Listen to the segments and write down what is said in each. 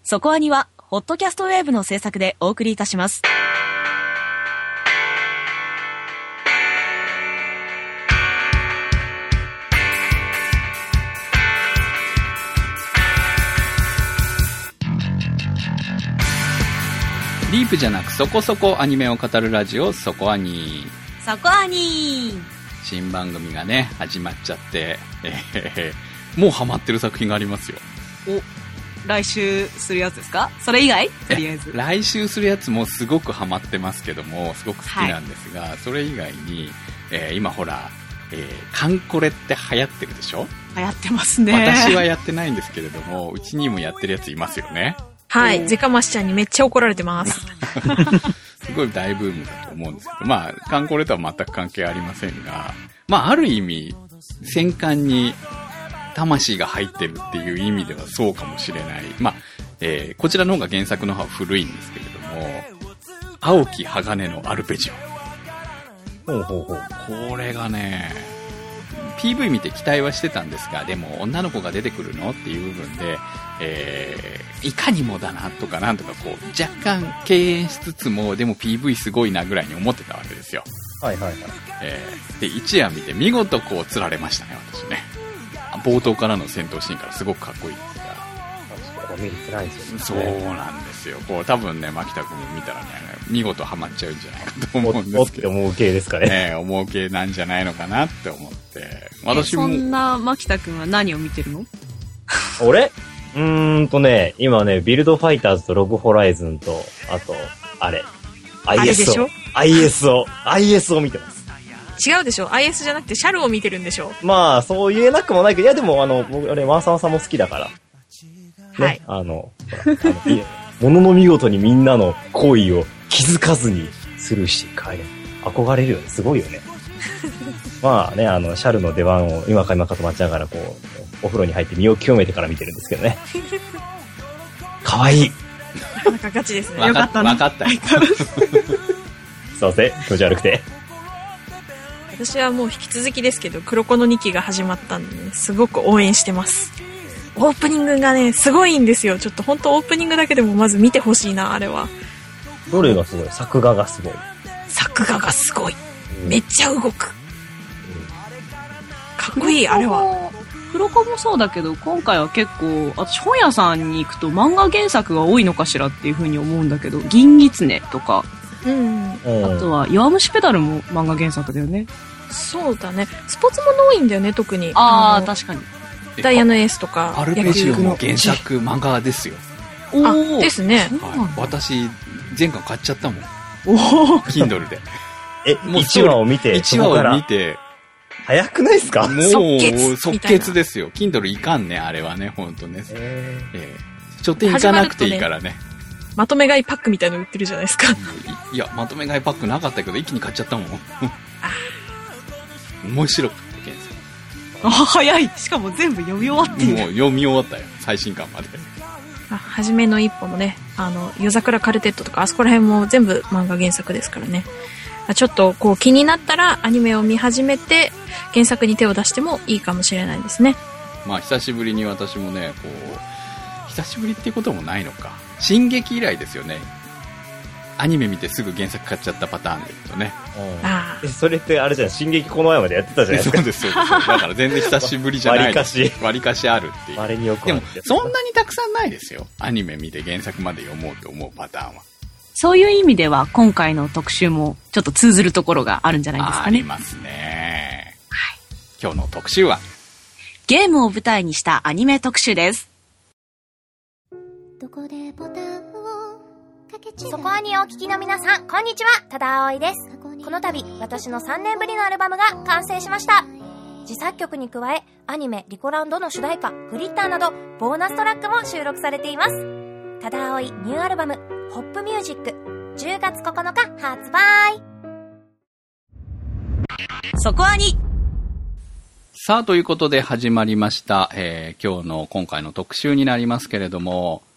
そこアニはホットキャストウェーブの制作でお送りいたします。 ディープじゃなくそこそこアニメを語るラジオ、そこアニ。 そこアニ。 新番組がね始まっちゃって、もうハマってる作品がありますよ。 お、来週するやつですか？それ以外とりあえず来週するやつもすごくハマってますけども、すごく好きなんですが、はい、それ以外に、今ほら、カンコレって流行ってるでしょ？ 流行ってますね。 私はやってないんですけれども、うちにもやってるやついますよね。 はい、ゼカマシちゃんにめっちゃ怒られてます。 すごい大ブームだと思うんですけど、まあカンコレとは全く関係ありませんが、まあある意味戦艦に魂が入ってるっていう意味ではそうかもしれない。まあ、こちらの方が原作の方は古いんですけれども、青き鋼のアルペジオ。 ほうほうほう。 これがね、PV 見て期待はしてたんですが、でも女の子が出てくるのっていう部分で、いかにもだなとかなんとかこう若干敬遠しつつも、でも PV すごいなぐらいに思ってたわけですよ。 はいはいはい。 で一夜見て見事こう釣られましたね、私ね。冒頭からの戦闘シーンからすごくかっこいいですが、 確かに見れてないですよね。 そうなんですよ。こう多分ね、牧田君も見たらね、見事ハマっちゃうんじゃないかと思うんですけど。 思う系ですかね。 思う系なんじゃないのかなって思って。私も。 そんな牧田君は何を見てるの？ 俺？今ね、ビルドファイターズとログホライズンと、あと、IS を見てます。 違うでしょ？ IS じゃなくてシャルを見てるんでしょ？ まあ、そう言えなくもないけど、いやでも僕、ワンサワさんも好きだから。ね、 はい。 ものの見事にみんなの行為を気づかずにするし、憧れるよね。すごいよね。まあね、シャルの出番を今か今かと待ちながら、こう、お風呂に入って身を清めてから見てるんですけどね。かわいい。 なんかガチですね。 よかったな。 わかったよ。 すいません、気持ち悪くて。 私はもう引き続きですけど、黒子の2期が始まったんで、ね、すごく応援してます。オープニングがね、すごいんですよ。ちょっと本当オープニングだけでもまず見てほしいな、あれは。 どれがすごい？作画がすごい。 作画がすごい。めっちゃ動く。かっこいい、あれは。 黒子もそうだけど、今回は結構、私本屋さんに行くと漫画原作が多いのかしらっていう風に思うんだけど、銀狐とか、あとは弱虫ペダルも漫画原作だよね。 そうだね。スポーツもの多いんだよね、特に。 確かに。 ダイヤのエースとか。 アルペジオの原作漫画ですよ。 ですね。 はい、私、前回買っちゃったもん。Kindle で。 もう1話を見て、 1話を見て、 早くないですか？ もう即決ですよ。Kindle いかんね、あれはね、ほんとね。書店行かなくていいからね。 まとめ買いパックみたいなの売ってるじゃないですか。 いや、まとめ買いパックなかったけど、一気に買っちゃったもん。面白くて、 早い。しかも全部読み終わってる。 もう読み終わったよ、最新刊まで。 はじめの一歩もね、夜桜カルテットとか、あそこら辺も全部漫画原作ですからね。ちょっとこう気になったらアニメを見始めて、原作に手を出してもいいかもしれないですね。 まあ久しぶりに私もね、こう、久しぶりっていうこともないのか。進撃以来ですよね。アニメ見てすぐ原作買っちゃったパターンで言うとね。 それってあれじゃん、進撃この前までやってたじゃないですか。 そうです、そうです。だから全然久しぶりじゃない。割かしあるっていう。 あれによくでも、そんなにたくさんないですよ。アニメ見て原作まで読もうと思うパターンは。 そういう意味では、今回の特集もちょっと通ずるところがあるんじゃないですかね。 ありますね。はい。今日の特集は、 ゲームを舞台にしたアニメ特集です。 どこでボタンをかけちゃう？そこアニをお聞きの皆さん、こんにちは、多田葵です。この度、私の3年ぶりのアルバムが完成しました。自作曲に加え、アニメリコランドの主題歌グリッターなどボーナストラックも収録されています。多田葵ニューアルバムホップミュージック、10月9日発売。 そこアニ。 さあ、ということで始まりました、今日の今回の特集になりますけれども、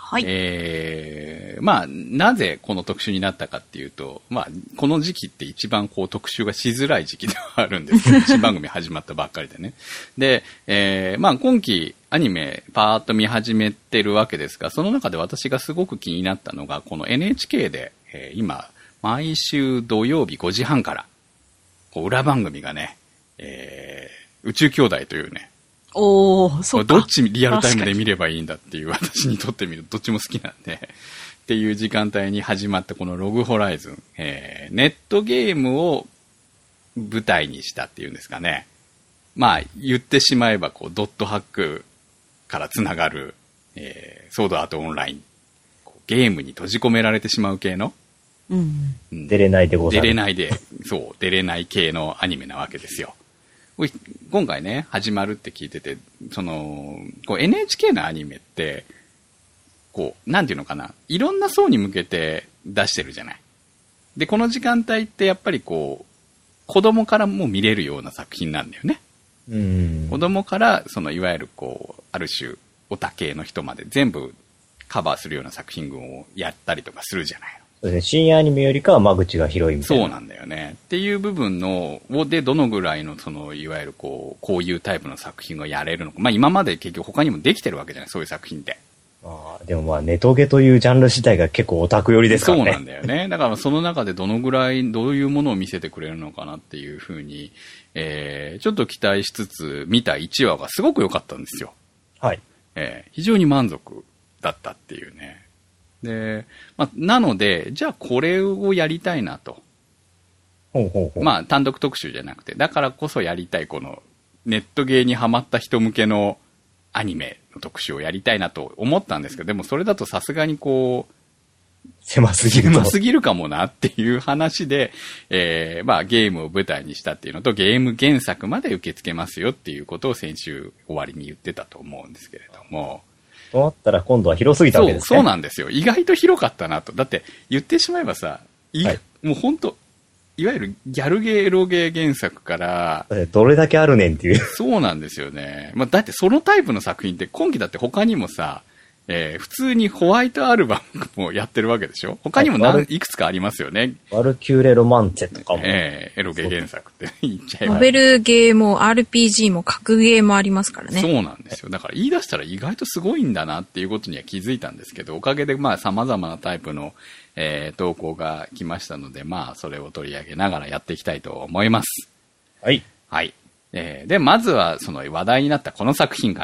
はい。 まあ、なぜこの特集になったかっていうと、まあ、この時期って一番こう特集がしづらい時期ではあるんですけど、新番組始まったばっかりでね。で、まあ、今期アニメパーッと見始めてるわけですが、その中で私がすごく気になったのが、この NHK で、今、毎週土曜日5時半から、こう裏番組がね、宇宙兄弟というね、 そうか。 どっちリアルタイムで見ればいいんだっていう私にとってみるとどっちも好きなんでっていう時間帯に始まったこのログホライズン、ネットゲームを舞台にしたっていうんですかね。まあ言ってしまえばこうドットハックからつながる、ソードアートオンライン、ゲームに閉じ込められてしまう系の、 出れないでござる。 出れない系のアニメなわけですよ。今回ね、始まるって聞いてて、こう NHK のアニメって、こう、なんていうのかな、いろんな層に向けて出してるじゃない。で、この時間帯ってやっぱりこう、子供からも見れるような作品なんだよね。子供から、いわゆるこう、ある種、オタ系の人まで全部カバーするような作品群をやったりとかするじゃないの。 そうですね。深夜アニメよりかは間口が広いみたいな。 そうなんだよね。っていう部分でどのぐらいのいわゆるこういうタイプの作品がやれるのか。まあ今まで結局他にもできてるわけじゃない、そういう作品って。 でもまあネトゲというジャンル自体が結構オタク寄りですからね。 そうなんだよね。だからその中でどのぐらい、どういうものを見せてくれるのかなっていうふうに、ちょっと期待しつつ見た1話がすごく良かったんですよ。 はい。 非常に満足だったっていうね。で、まあ、なので、じゃあこれをやりたいなと。まあ、単独特集じゃなくて、だからこそやりたい、この、ネットゲーにハマった人向けのアニメの特集をやりたいなと思ったんですけど、でもそれだとさすがにこう、 狭すぎるかもなっていう話で、まあ、ゲームを舞台にしたっていうのと、ゲーム原作まで受け付けますよっていうことを先週終わりに言ってたと思うんですけれども、 となったら今度は広すぎたわけですね。 そうなんですよ。意外と広かったなと。だって言ってしまえばさ、もう本当いわゆるギャルゲー、エロゲー原作から、 どれだけあるねんっていう。 そうなんですよね。まあ、だってそのタイプの作品って今期だって他にもさ、普通にホワイトアルバムもやってるわけでしょ。他にもいくつかありますよね。 ワルキューレロマンチェとかも。 エロゲー原作って言っちゃえば。 ノベルゲーも RPG も格ゲーもありますからね。 そうなんですよ。だから言い出したら意外とすごいんだなっていうことには気づいたんですけど、おかげでまあ様々なタイプの、投稿が来ましたので、まあそれを取り上げながらやっていきたいと思います。 はい。 はい。で、まずはその話題になったこの作品から。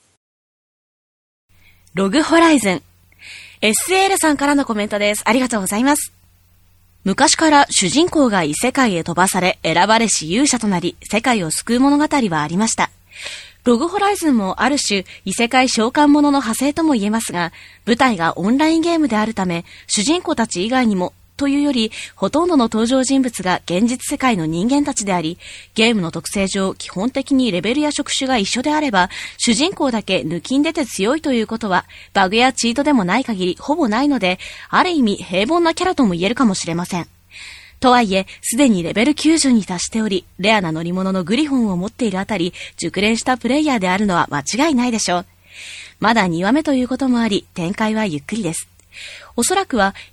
ログホライズン。SL さんからのコメントです。ありがとうございます。昔から主人公が異世界へ飛ばされ、選ばれし勇者となり、世界を救う物語はありました。ログホライズンもある種、異世界召喚物の派生とも言えますが、舞台がオンラインゲームであるため、主人公たち以外にも、というより、ほとんどの登場人物が現実世界の人間たちであり、ゲームの特性上、基本的にレベルや職種が一緒であれば、主人公だけ抜きん出て強いということは、バグやチートでもない限りほぼないので、ある意味平凡なキャラとも言えるかもしれません。とはいえ、すでにレベル90に達しており、レアな乗り物のグリフォンを持っているあたり、熟練したプレイヤーであるのは間違いないでしょう。まだ2話目ということもあり、展開はゆっくりです。おそらくは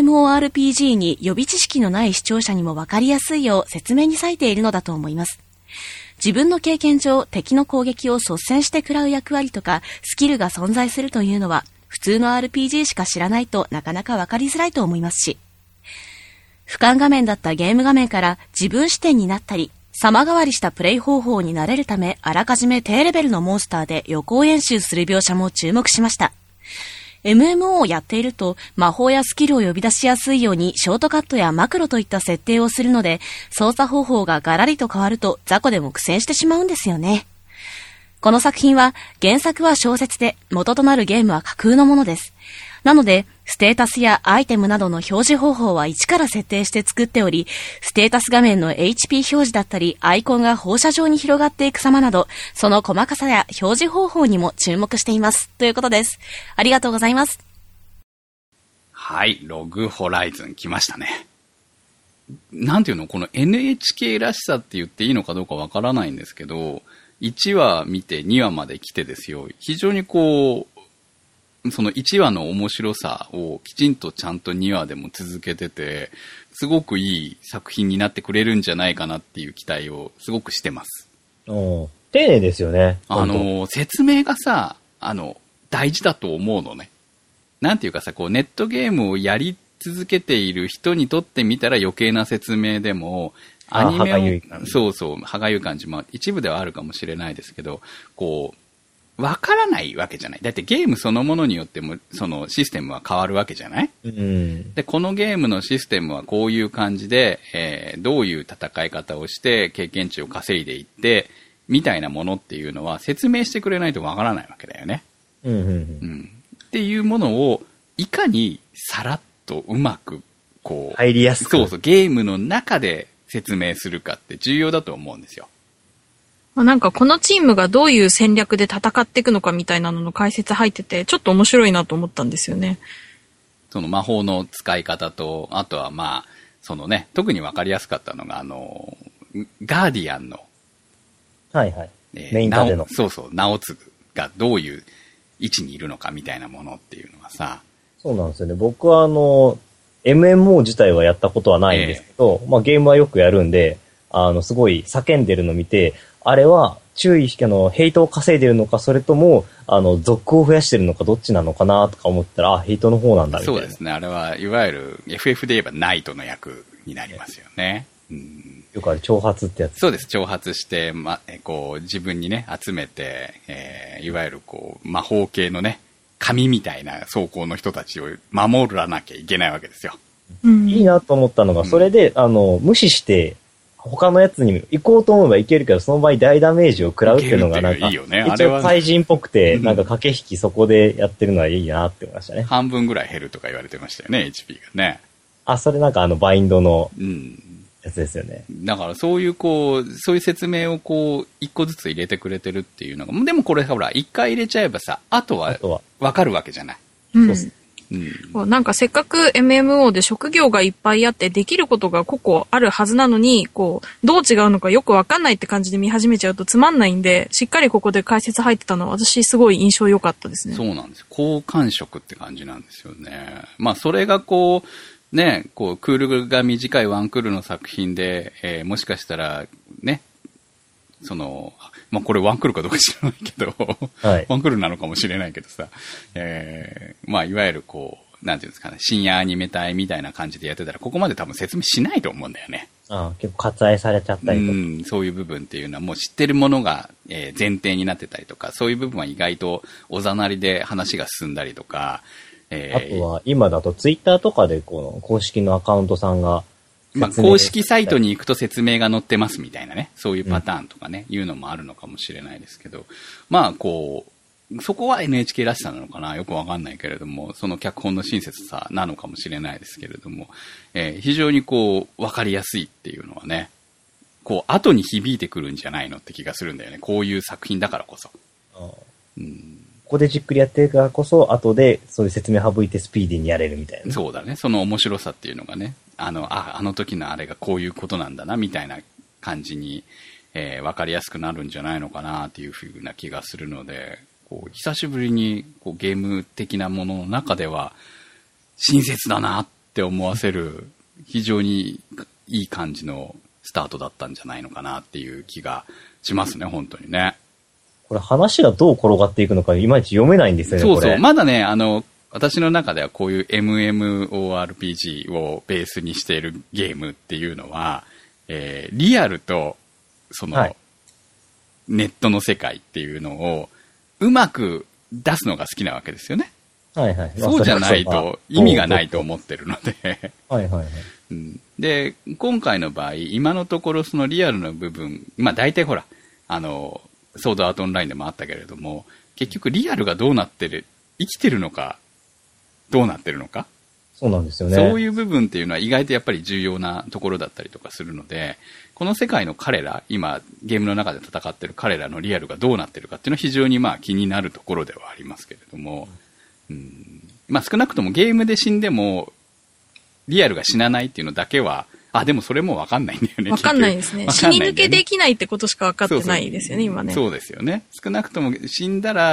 MMORPG に予備知識のない視聴者にもわかりやすいよう説明に割いているのだと思います。自分の経験上、敵の攻撃を率先して食らう役割とかスキルが存在するというのは普通の RPG しか知らないとなかなかわかりづらいと思いますし、俯瞰画面だったゲーム画面から自分視点になったり、様変わりしたプレイ方法に慣れるためあらかじめ低レベルのモンスターで予行演習する描写も注目しました。MMO をやっていると魔法やスキルを呼び出しやすいようにショートカットやマクロといった設定をするので、操作方法がガラリと変わると雑魚でも苦戦してしまうんですよね。この作品は原作は小説で元となるゲームは架空のものです。なのでステータスやアイテムなどの表示方法は一から設定して作っており、ステータス画面の HP 表示だったりアイコンが放射状に広がっていく様など、その細かさや表示方法にも注目していますということです。ありがとうございます。 はい、ログホライズン来ましたね。なんていうの、この NHK らしさって言っていいのかどうかわからないんですけど、1話見て2話まで来てですよ、非常にこうその1話の面白さをきちんとちゃんと2話でも続けてて、すごくいい作品になってくれるんじゃないかなっていう期待をすごくしてます。 丁寧ですよね。 説明がさ、大事だと思うのね。なんていうかさ、こうネットゲームをやり続けている人にとってみたら余計な説明でも、アニメを、そうそう、歯がゆい感じも一部ではあるかもしれないですけど、こう、わからないわけじゃない。だってゲームそのものによっても、そのシステムは変わるわけじゃない？で、このゲームのシステムはこういう感じで、どういう戦い方をして経験値を稼いでいって、みたいなものっていうのは説明してくれないとわからないわけだよね。っていうものを、いかにさらっとうまく、こう、 入りやすく。 そうそう、ゲームの中で説明するかって重要だと思うんですよ。 なんかこのチームがどういう戦略で戦っていくのかみたいなのの解説入ってて、ちょっと面白いなと思ったんですよね。 その魔法の使い方と、あとはまあ、そのね、特にわかりやすかったのが、ガーディアンの、 はいはい。メインカーでの。 そうそう、直次がどういう位置にいるのかみたいなものっていうのがさ。 そうなんですよね。僕はMMO 自体はやったことはないんですけど、まあゲームはよくやるんで、すごい叫んでるの見て、あれはヘイトを稼いでるのか、それとも、族を増やしてるのか、どっちなのかなとか思ったら、ヘイトの方なんだみたいな。 そうですね。あれは、いわゆる FF で言えばナイトの役になりますよね。 よくある挑発ってやつ。 そうです。挑発して、こう、自分にね、集めて、いわゆるこう、魔法系のね、神みたいな装甲の人たちを守らなきゃいけないわけですよ。 いいなと思ったのが、それで、無視して、他のやつに行こうと思えばいけるけど、その場合大ダメージを食らうっていうのがなんか、 いいよね、 一応怪人っぽくて、なんか駆け引きそこでやってるのはいいなって思いましたね。 半分ぐらい減るとか言われてましたよね、HP がね。 それなんかバインドのやつですよね。 だからそういうこう、そういう説明をこう、一個ずつ入れてくれてるっていうのが、でもこれほら、一回入れちゃえばさ、あとはわかるわけじゃない。 そうです。なんかせっかく MMO で職業がいっぱいあってできることが個々あるはずなのに、こう、どう違うのかよくわかんないって感じで見始めちゃうとつまんないんで、しっかりここで解説入ってたのは私すごい印象良かったですね。 そうなんです。好感触って感じなんですよね。まあそれがこう、ね、こう、クールが短いワンクールの作品で、もしかしたら、ね、まあこれワンクールかどうか知らないけど、はい、ワンクールなのかもしれないけどさ、まあいわゆるこう、なんていうんですかね、深夜アニメ隊みたいな感じでやってたら、ここまで多分説明しないと思うんだよね。 結構割愛されちゃったりとか。 そういう部分っていうのはもう知ってるものが、前提になってたりとか、そういう部分は意外とおざなりで話が進んだりとか、 あとは今だとツイッターとかでこの公式のアカウントさんが、 まあ、公式サイトに行くと説明が載ってますみたいなね、そういうパターンとかね、いうのもあるのかもしれないですけど、まあ、こう、そこは NHK らしさなのかな、よくわかんないけれども、その脚本の親切さなのかもしれないですけれども、非常にこう、わかりやすいっていうのはね、こう、後に響いてくるんじゃないのって気がするんだよね、こういう作品だからこそ。 ここでじっくりやってるからこそ、後でそういう説明省いてスピーディーにやれるみたいな。 そうだね。その面白さっていうのがね、あの時のあれがこういうことなんだな、みたいな感じに、わかりやすくなるんじゃないのかな、っていうふうな気がするので、こう、久しぶりにこうゲーム的なものの中では、親切だなって思わせる、非常にいい感じのスタートだったんじゃないのかなっていう気がしますね、本当にね。 これ話がどう転がっていくのかいまいち読めないんですよね、 そうそう。まだね、私の中ではこういう MMORPG をベースにしているゲームっていうのは、リアルと、ネットの世界っていうのを、うまく出すのが好きなわけですよね。 はいはい。 そうじゃないと意味がないと思ってるので。 はいはいはい。 で、今回の場合、今のところそのリアルの部分、まあ大体ほら、ソードアートオンラインでもあったけれども、結局リアルがどうなってる、生きてるのか、どうなってるのか。 そうなんですよね。 そういう部分っていうのは意外とやっぱり重要なところだったりとかするので、この世界の彼ら、今ゲームの中で戦ってる彼らのリアルがどうなってるかっていうのは非常にまあ気になるところではありますけれども、まあ少なくともゲームで死んでもリアルが死なないっていうのだけは、でもそれもわかんないんだよね。 わかんないですね。死に抜けできないってことしかわかってないですよね、今ね。 そうですよね。少なくとも死んだら、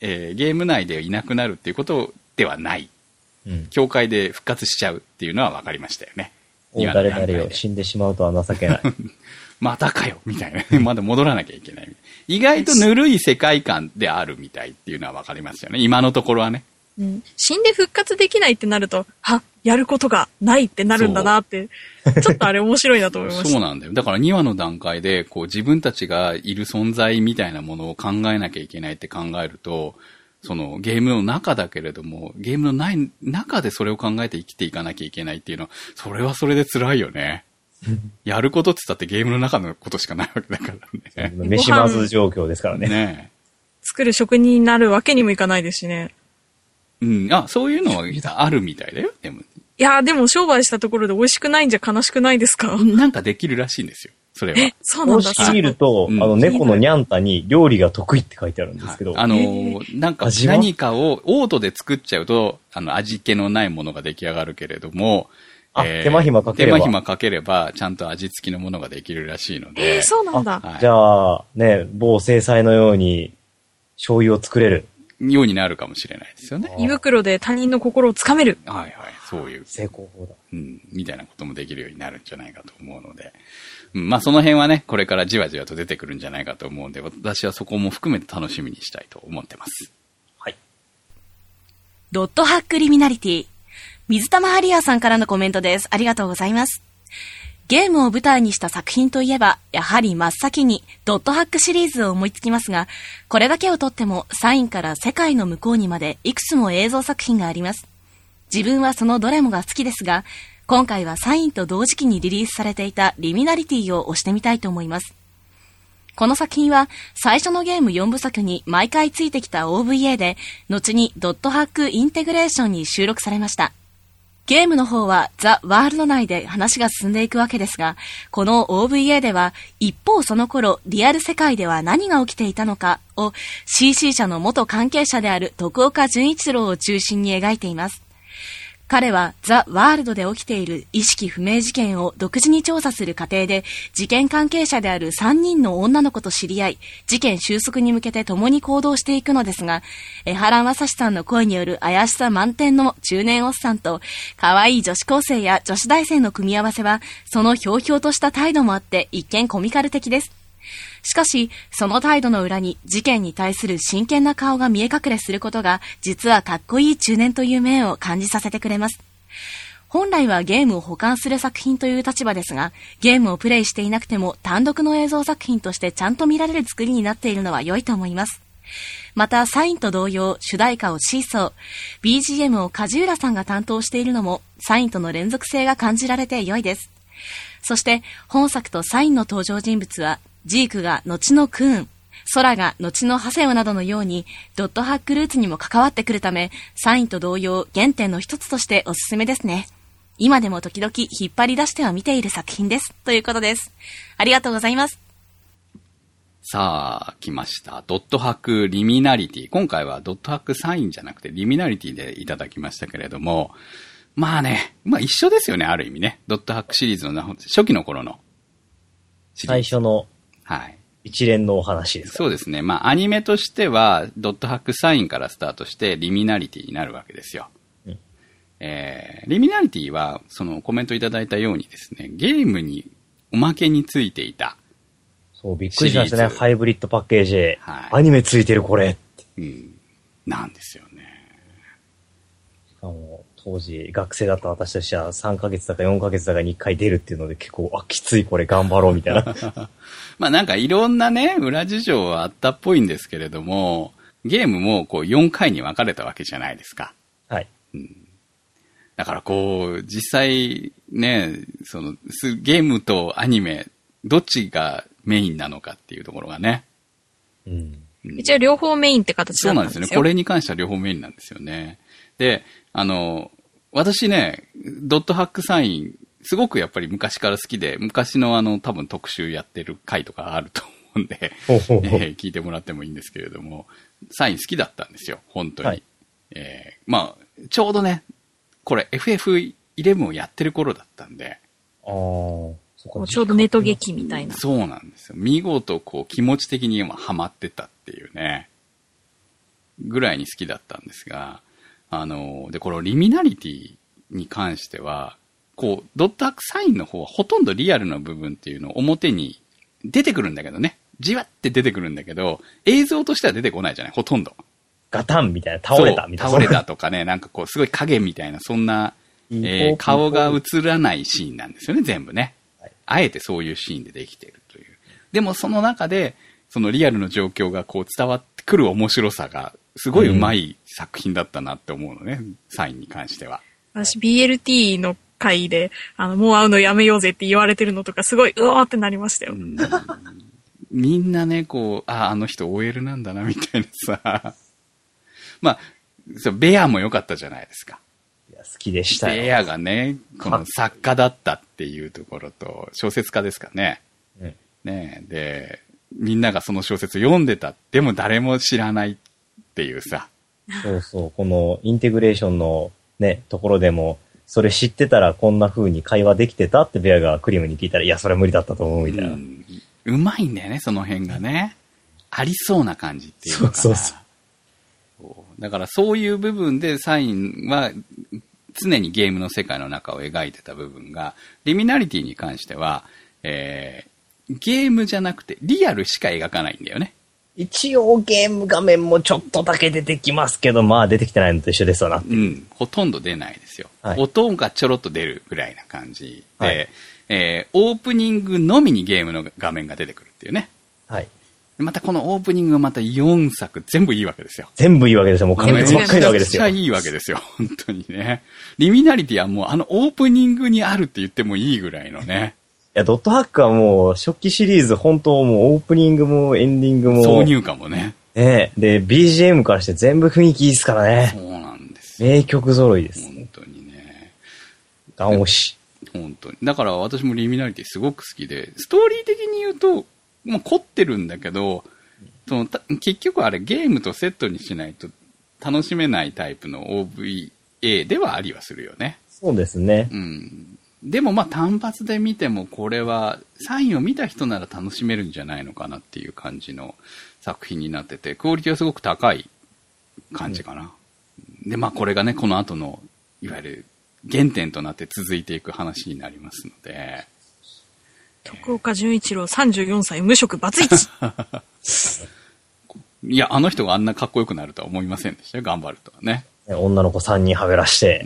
ゲーム内でいなくなるっていうことではない。教会で復活しちゃうっていうのは分かりましたよね。 誰々よ、死んでしまうとは情けない。 またかよみたいな。まだ戻らなきゃいけない。意外とぬるい世界観であるみたいっていうのは分かりますよね。今のところはね。 死んで復活できないってなると、やることがないってなるんだなって、ちょっとあれ面白いなと思いました。 そうなんだよ。だから2話の段階で、こう自分たちがいる存在みたいなものを考えなきゃいけないって考えると、そのゲームの中だけれども、ゲームのない中でそれを考えて生きていかなきゃいけないっていうのは、それはそれで辛いよね。やることって言ったってゲームの中のことしかないわけだからね。 飯まず状況ですからね。 ね作る職人になるわけにもいかないですしね。 そういうのはあるみたいだよ、でも。 いやでも商売したところで美味しくないんじゃ悲しくないですか？ なんかできるらしいんですよ、それは。 そうなんだ。 公式見ると、猫のニャンタに料理が得意って書いてあるんですけど。 なんか何かをオートで作っちゃうと、味気のないものが出来上がるけれども、 手間暇かければ。 手間暇かければ、ちゃんと味付きのものができるらしいので。 そうなんだ。 じゃあ、ね、某制裁のように、醤油を作れる。 ようになるかもしれないですよね。 胃袋で他人の心をつかめる。 はいはい、そういう。 成功法だ。 みたいなこともできるようになるんじゃないかと思うので。まあその辺はね、これからじわじわと出てくるんじゃないかと思うんで、私はそこも含めて楽しみにしたいと思ってます。 はい。 ドットハックリミナリティ。水玉ハリアーさんからのコメントです。ありがとうございます。ゲームを舞台にした作品といえば、やはり真っ先にドットハックシリーズを思いつきますが、これだけをとってもサインから世界の向こうにまでいくつも映像作品があります。自分はそのどれもが好きですが、今回はサインと同時期にリリースされていたリミナリティを押してみたいと思います。この作品は最初のゲーム4部作に毎回ついてきた OVA で、後にドットハックインテグレーションに収録されました。ゲームの方はザ・ワールド内で話が進んでいくわけですが、この OVA では一方その頃リアル世界では何が起きていたのかを CC 社の元関係者である徳岡純一郎を中心に描いています。彼はザ・ワールドで起きている意識不明事件を独自に調査する過程で、事件関係者である3人の女の子と知り合い、事件収束に向けて共に行動していくのですが、江原正史さんの声による怪しさ満点の中年おっさんと、可愛い女子高生や女子大生の組み合わせは、そのひょうひょうとした態度もあって一見コミカル的です。しかし、その態度の裏に事件に対する真剣な顔が見え隠れすることが、実はかっこいい中年という面を感じさせてくれます。本来はゲームを補完する作品という立場ですが、ゲームをプレイしていなくても単独の映像作品としてちゃんと見られる作りになっているのは良いと思います。また、サインと同様、主題歌をシーソー、BGM を梶浦さんが担当しているのも、サインとの連続性が感じられて良いです。そして、本作とサインの登場人物は、ジークが後のクーン、ソラが後のハセオなどのようにドットハックルーツにも関わってくるため、サインと同様原点の一つとしておすすめですね。今でも時々引っ張り出しては見ている作品です。ということです。ありがとうございます。 さあ、来ました。ドットハックリミナリティ。今回はドットハックサインじゃなくてリミナリティでいただきましたけれども、まあね、まあ一緒ですよね、ある意味ね。ドットハックシリーズの初期の頃のシリーズ。 最初のはい。 一連のお話ですか。 そうですね。まあ、アニメとしては、ドットハックサインからスタートして、リミナリティになるわけですよ。リミナリティは、そのコメントいただいたようにですね、ゲームにおまけについていた。 そう、びっくりしましたね。ハイブリッドパッケージ。 はい。 アニメついてるこれって。 なんですよね。 しかも、当時、学生だった私としては3ヶ月だか4ヶ月だかに1回出るっていうので結構、きついこれ頑張ろうみたいな。 まあなんかいろんなね、裏事情はあったっぽいんですけれども、ゲームもこう4回に分かれたわけじゃないですか。 はい。 だからこう、実際ね、ゲームとアニメ、どっちがメインなのかっていうところがね。 一応両方メインって形なんですよ。 そうなんですよね。これに関しては両方メインなんですよね。で、私ね、ドットハックサイン、すごくやっぱり昔から好きで、昔の多分特集やってる回とかあると思うんで、聞いてもらってもいいんですけれども、サイン好きだったんですよ、本当に。はい、まあ、ちょうどね、これ FF11 をやってる頃だったんで、 ちょうどネト劇みたいな。 そうなんですよ。見事こう気持ち的に今ハマってたっていうね。 ぐらいに好きだったんですが、で、このリミナリティに関しては、こう、ドットアークサインの方はほとんどリアルな部分っていうのを表に出てくるんだけどね。じわって出てくるんだけど、映像としては出てこないじゃない、ほとんど。 ガタンみたいな、倒れたみたいな。 倒れたとかね、なんかこう、すごい影みたいな、そんな、顔が映らないシーンなんですよね、全部ね。はい、あえてそういうシーンでできているという。でもその中で、そのリアルの状況がこう伝わってくる面白さが、すごい上手い作品だったなって思うのね、サインに関しては。 私 BLT の回で、もう会うのやめようぜって言われてるのとかすごい、うわーってなりましたよ。 みんなね、こう、あの人 OL なんだな、みたいなさ。まあ、ベアも良かったじゃないですか。 いや、好きでしたよ。 ベアがね、この作家だったっていうところと、小説家ですかね。うん、ねで、みんながその小説読んでた。でも誰も知らないっていうさ。 そうそう、このインテグレーションのね、ところでも、それ知ってたらこんな風に会話できてたってベアがクリームに聞いたら、いや、それは無理だったと思うみたいな。 うまいんだよね、その辺がね。ありそうな感じっていうのかな。 そうそうそう。だからそういう部分でサインは常にゲームの世界の中を描いてた部分が、リミナリティに関しては、ゲームじゃなくてリアルしか描かないんだよね。 一応ゲーム画面もちょっとだけ出てきますけど、まあ出てきてないのと一緒ですわなって。 うん。ほとんど出ないですよ。はい、音がちょろっと出るぐらいな感じで、はいオープニングのみにゲームの画面が出てくるっていうね。 はい。 またこのオープニングがまた4作全部いいわけですよ。 全部いいわけですよ。もう完璧ばっかりなわけですよ。 めちゃくちゃいいわけですよ。本当にね。リミナリティはもうオープニングにあるって言ってもいいぐらいのね。 いや、ドットハックはもう初期シリーズ本当もうオープニングもエンディングも。 挿入歌もね。 で、BGM からして全部雰囲気いいですからね。 そうなんですよ。 名曲揃いです。 本当にね。 ガン押し。 本当に。だから私もリミナリティすごく好きで、ストーリー的に言うと、まあ、凝ってるんだけど、結局あれゲームとセットにしないと楽しめないタイプの OVA ではありはするよね。 そうですね。 うん。でもまあ単発で見てもこれはサインを見た人なら楽しめるんじゃないのかなっていう感じの作品になってて、クオリティはすごく高い感じかな。うん、で、まあこれがね、この後のいわゆる原点となって続いていく話になりますので。 徳岡純一郎34歳無職バツイチ。 いや、あの人があんなかっこよくなるとは思いませんでしたよ、頑張るとはね。 女の子3人はべらして。 うん。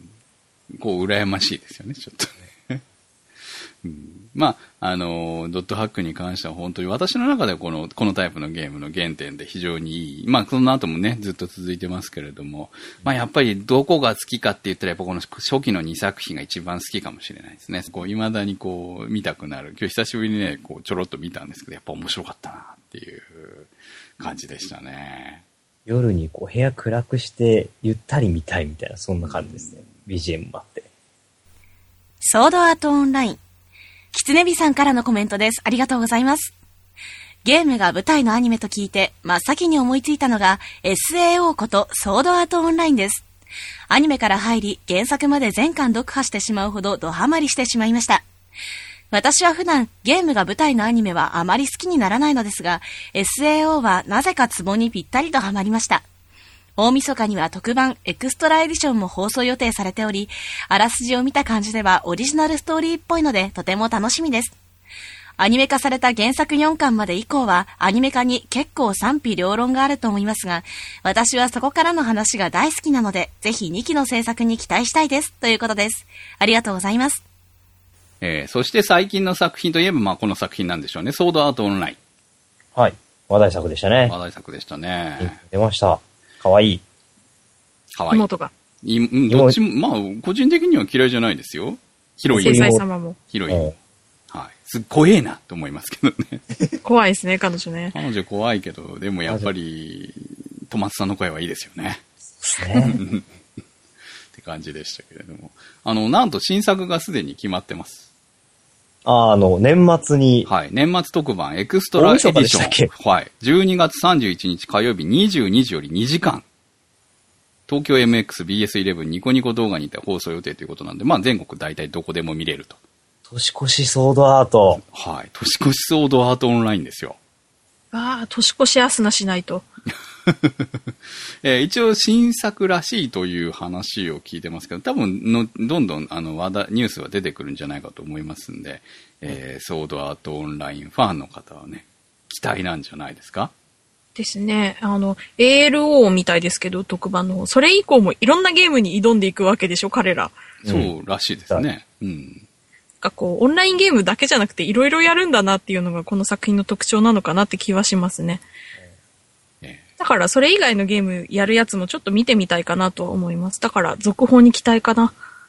こう、羨ましいですよね、ちょっとね。うん、まあ、ドットハックに関しては本当に私の中ではこのタイプのゲームの原点で非常にいい。まあ、その後もね、ずっと続いてますけれども、まあ、やっぱりどこが好きかって言ったら、やっぱこの初期の2作品が一番好きかもしれないですね。こう、未だにこう、見たくなる。今日久しぶりにね、こう、ちょろっと見たんですけど、やっぱ面白かったなっていう感じでしたね。 夜にこう、部屋暗くして、ゆったり見たいみたいな、そんな感じですね。BGM もあって。 ソードアートオンライン。キツネビさんからのコメントです。ありがとうございます。ゲームが舞台のアニメと聞いて、真っ先に思いついたのが SAO ことソードアートオンラインです。アニメから入り、原作まで全巻読破してしまうほどドハマりしてしまいました。私は普段ゲームが舞台のアニメはあまり好きにならないのですが、SAO はなぜかツボにぴったりとハマりました。大晦日には特番エクストラエディションも放送予定されており、あらすじを見た感じではオリジナルストーリーっぽいのでとても楽しみです。アニメ化された原作4巻まで以降はアニメ化に結構賛否両論があると思いますが、私はそこからの話が大好きなので、ぜひ2期の制作に期待したいですということです。ありがとうございます。 そして最近の作品といえば、まあこの作品なんでしょうね。ソードアートオンライン。 はい。話題作でしたね。 話題作でしたね。 出ました。かわいい。 かわいい。 妹が。 どっちも、まあ、個人的には嫌いじゃないですよ。ヒロイン。 制裁様も。 ヒロイン。はい。すっごいなと思いますけどね。 怖いですね、彼女ね。 彼女怖いけど、でもやっぱり、戸松さんの声はいいですよね。 そうですね。 って感じでしたけれども。なんと新作がすでに決まってます。 年末に。 はい。年末特番エクストラエディション。はい。12月31日火曜日22時より2時間。東京 MX、BS11 ニコニコ動画にて放送予定ということなんで、まあ全国大体どこでも見れると。 年越しソードアート。 はい。年越しソードアートオンラインですよ。 ああ、年越しアスナしないと。 一応新作らしいという話を聞いてますけど、多分どんどんニュースは出てくるんじゃないかと思いますんで、ソードアートオンラインファンの方はね、期待なんじゃないですか？ ですね。ALO みたいですけど、特番の方。それ以降もいろんなゲームに挑んでいくわけでしょ、彼ら。 そうらしいですね。うん。 オンラインゲームだけじゃなくていろいろやるんだなっていうのがこの作品の特徴なのかなって気はしますね。だからそれ以外のゲームやるやつもちょっと見てみたいかなとは思います。だから続報に期待かな。 うん。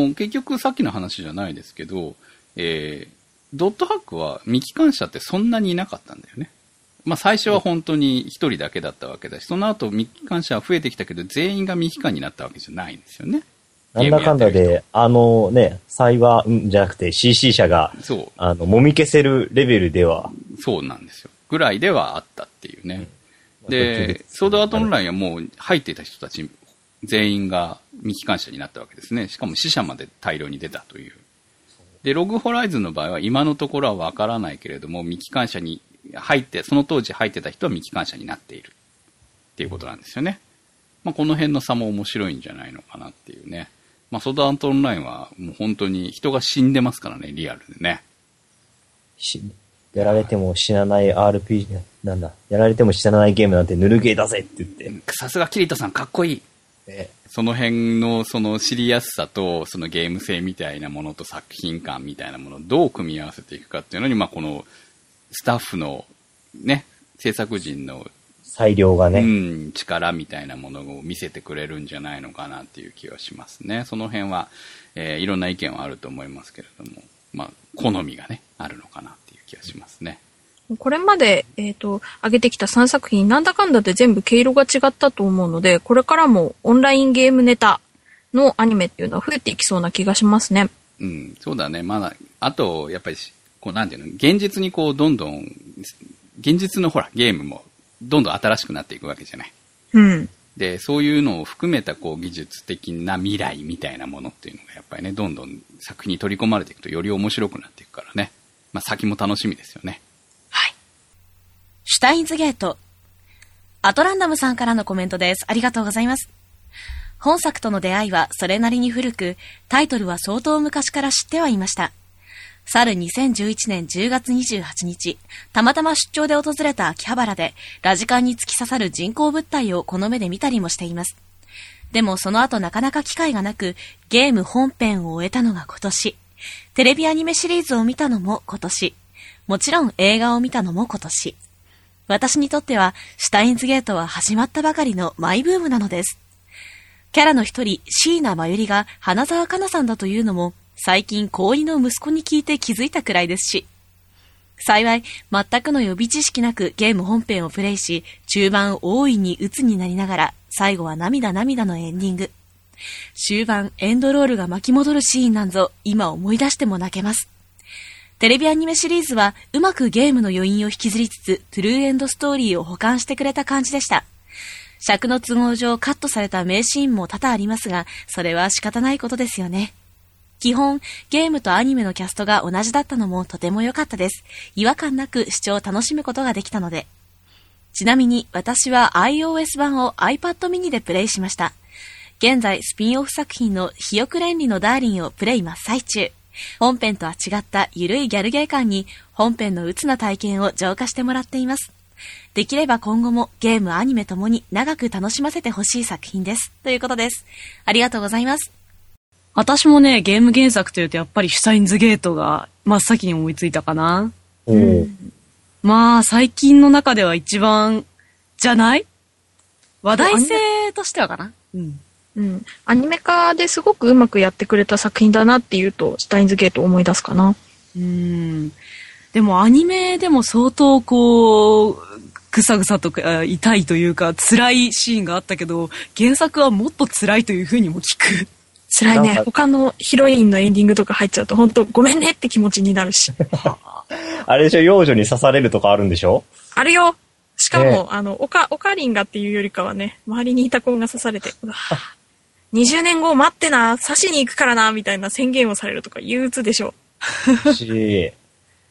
結局さっきの話じゃないですけど、ドットハックは未帰還者ってそんなにいなかったんだよね。まあ最初は本当に一人だけだったわけだし、その後未帰還者は増えてきたけど全員が未帰還になったわけじゃないんですよね。 なんだかんだで、サイバー、じゃなくて CC 社が、もみ消せるレベルでは。 そうなんですよ。ぐらいではあったっていうね。で、ソードアートオンラインはもう入っていた人たち全員が未帰還者になったわけですね。しかも死者まで大量に出たという。で、ログホライズンの場合は今のところはわからないけれども、未帰還者に入って、その当時入ってた人は未帰還者になっているっていうことなんですよね。まあ、この辺の差も面白いんじゃないのかなっていうね。まあ、ソードアートオンラインはもう本当に人が死んでますからね、リアルでね。 やられても死なない RPG、なんだ、やられても死なないゲームなんてぬるゲーだぜって言って。 さすがキリトさんかっこいい。その辺のその知りやすさとそのゲーム性みたいなものと作品感みたいなものをどう組み合わせていくかっていうのに、まあこのスタッフのね、制作陣の裁量がね、 力みたいなものを見せてくれるんじゃないのかなっていう気はしますね。その辺は、いろんな意見はあると思いますけれども、まあ好みがねあるのかなっていう気がしますね。 これまで、上げてきた3作品、なんだかんだで全部毛色が違ったと思うので、これからもオンラインゲームネタのアニメっていうのは増えていきそうな気がしますね。 うん、そうだね。まだ、あと、やっぱり、なんていうの、現実にどんどん、現実のゲームも、どんどん新しくなっていくわけじゃない。 うん。 で、そういうのを含めた、技術的な未来みたいなものっていうのが、やっぱりね、どんどん作品に取り込まれていくと、より面白くなっていくからね。まあ、先も楽しみですよね。 はい。シュタインズゲート。アトランダムさんからのコメントです。ありがとうございます。本作との出会いはそれなりに古く、タイトルは相当昔から知ってはいました。去る2011年10月28日、たまたま出張で訪れた秋葉原で、ラジカンに突き刺さる人工物体をこの目で見たりもしています。でもその後なかなか機会がなく、ゲーム本編を終えたのが今年、テレビアニメシリーズを見たのも今年、もちろん映画を見たのも今年。私にとっては、シュタインズゲートは始まったばかりのマイブームなのです。キャラの一人、椎名真由里が花澤香菜さんだというのも、最近高2の息子に聞いて気づいたくらいですし。幸い、全くの予備知識なくゲーム本編をプレイし、中盤大いに鬱になりながら、最後は涙のエンディング。終盤、エンドロールが巻き戻るシーンなんぞ、今思い出しても泣けます。テレビアニメシリーズは、うまくゲームの余韻を引きずりつつ、トゥルーエンドストーリーを補完してくれた感じでした。尺の都合上カットされた名シーンも多々ありますが、それは仕方ないことですよね。基本、ゲームとアニメのキャストが同じだったのもとても良かったです。違和感なく視聴を楽しむことができたので。ちなみに私は iOS 版を iPad mini でプレイしました。現在スピンオフ作品のひよくれんりのダーリンをプレイ真っ最中。本編とは違ったゆるいギャルゲー感に本編の鬱な体験を浄化してもらっています。できれば今後もゲーム、アニメともに長く楽しませてほしい作品です。ということです。ありがとうございます。 私もね、ゲーム原作というとやっぱりシュタインズゲートが真っ先に思いついたかな。まあ、最近の中では一番じゃない？話題性としてはかな。 アニメ化ですごくうまくやってくれた作品だなっていうと、シュタインズゲートを思い出すかな。 でもアニメでも相当ぐさぐさとか痛いというか辛いシーンがあったけど、原作はもっと辛いというふうにも聞く。 辛いね。他のヒロインのエンディングとか入っちゃうと本当ごめんねって気持ちになるし。 あれでしょ、幼女に刺されるとかあるんでしょ？ あるよ。しかも、オカリンがっていうよりかはね、周りにいた子が刺されて、20年後待ってな、刺しに行くからな、みたいな宣言をされるとか憂鬱でしょ。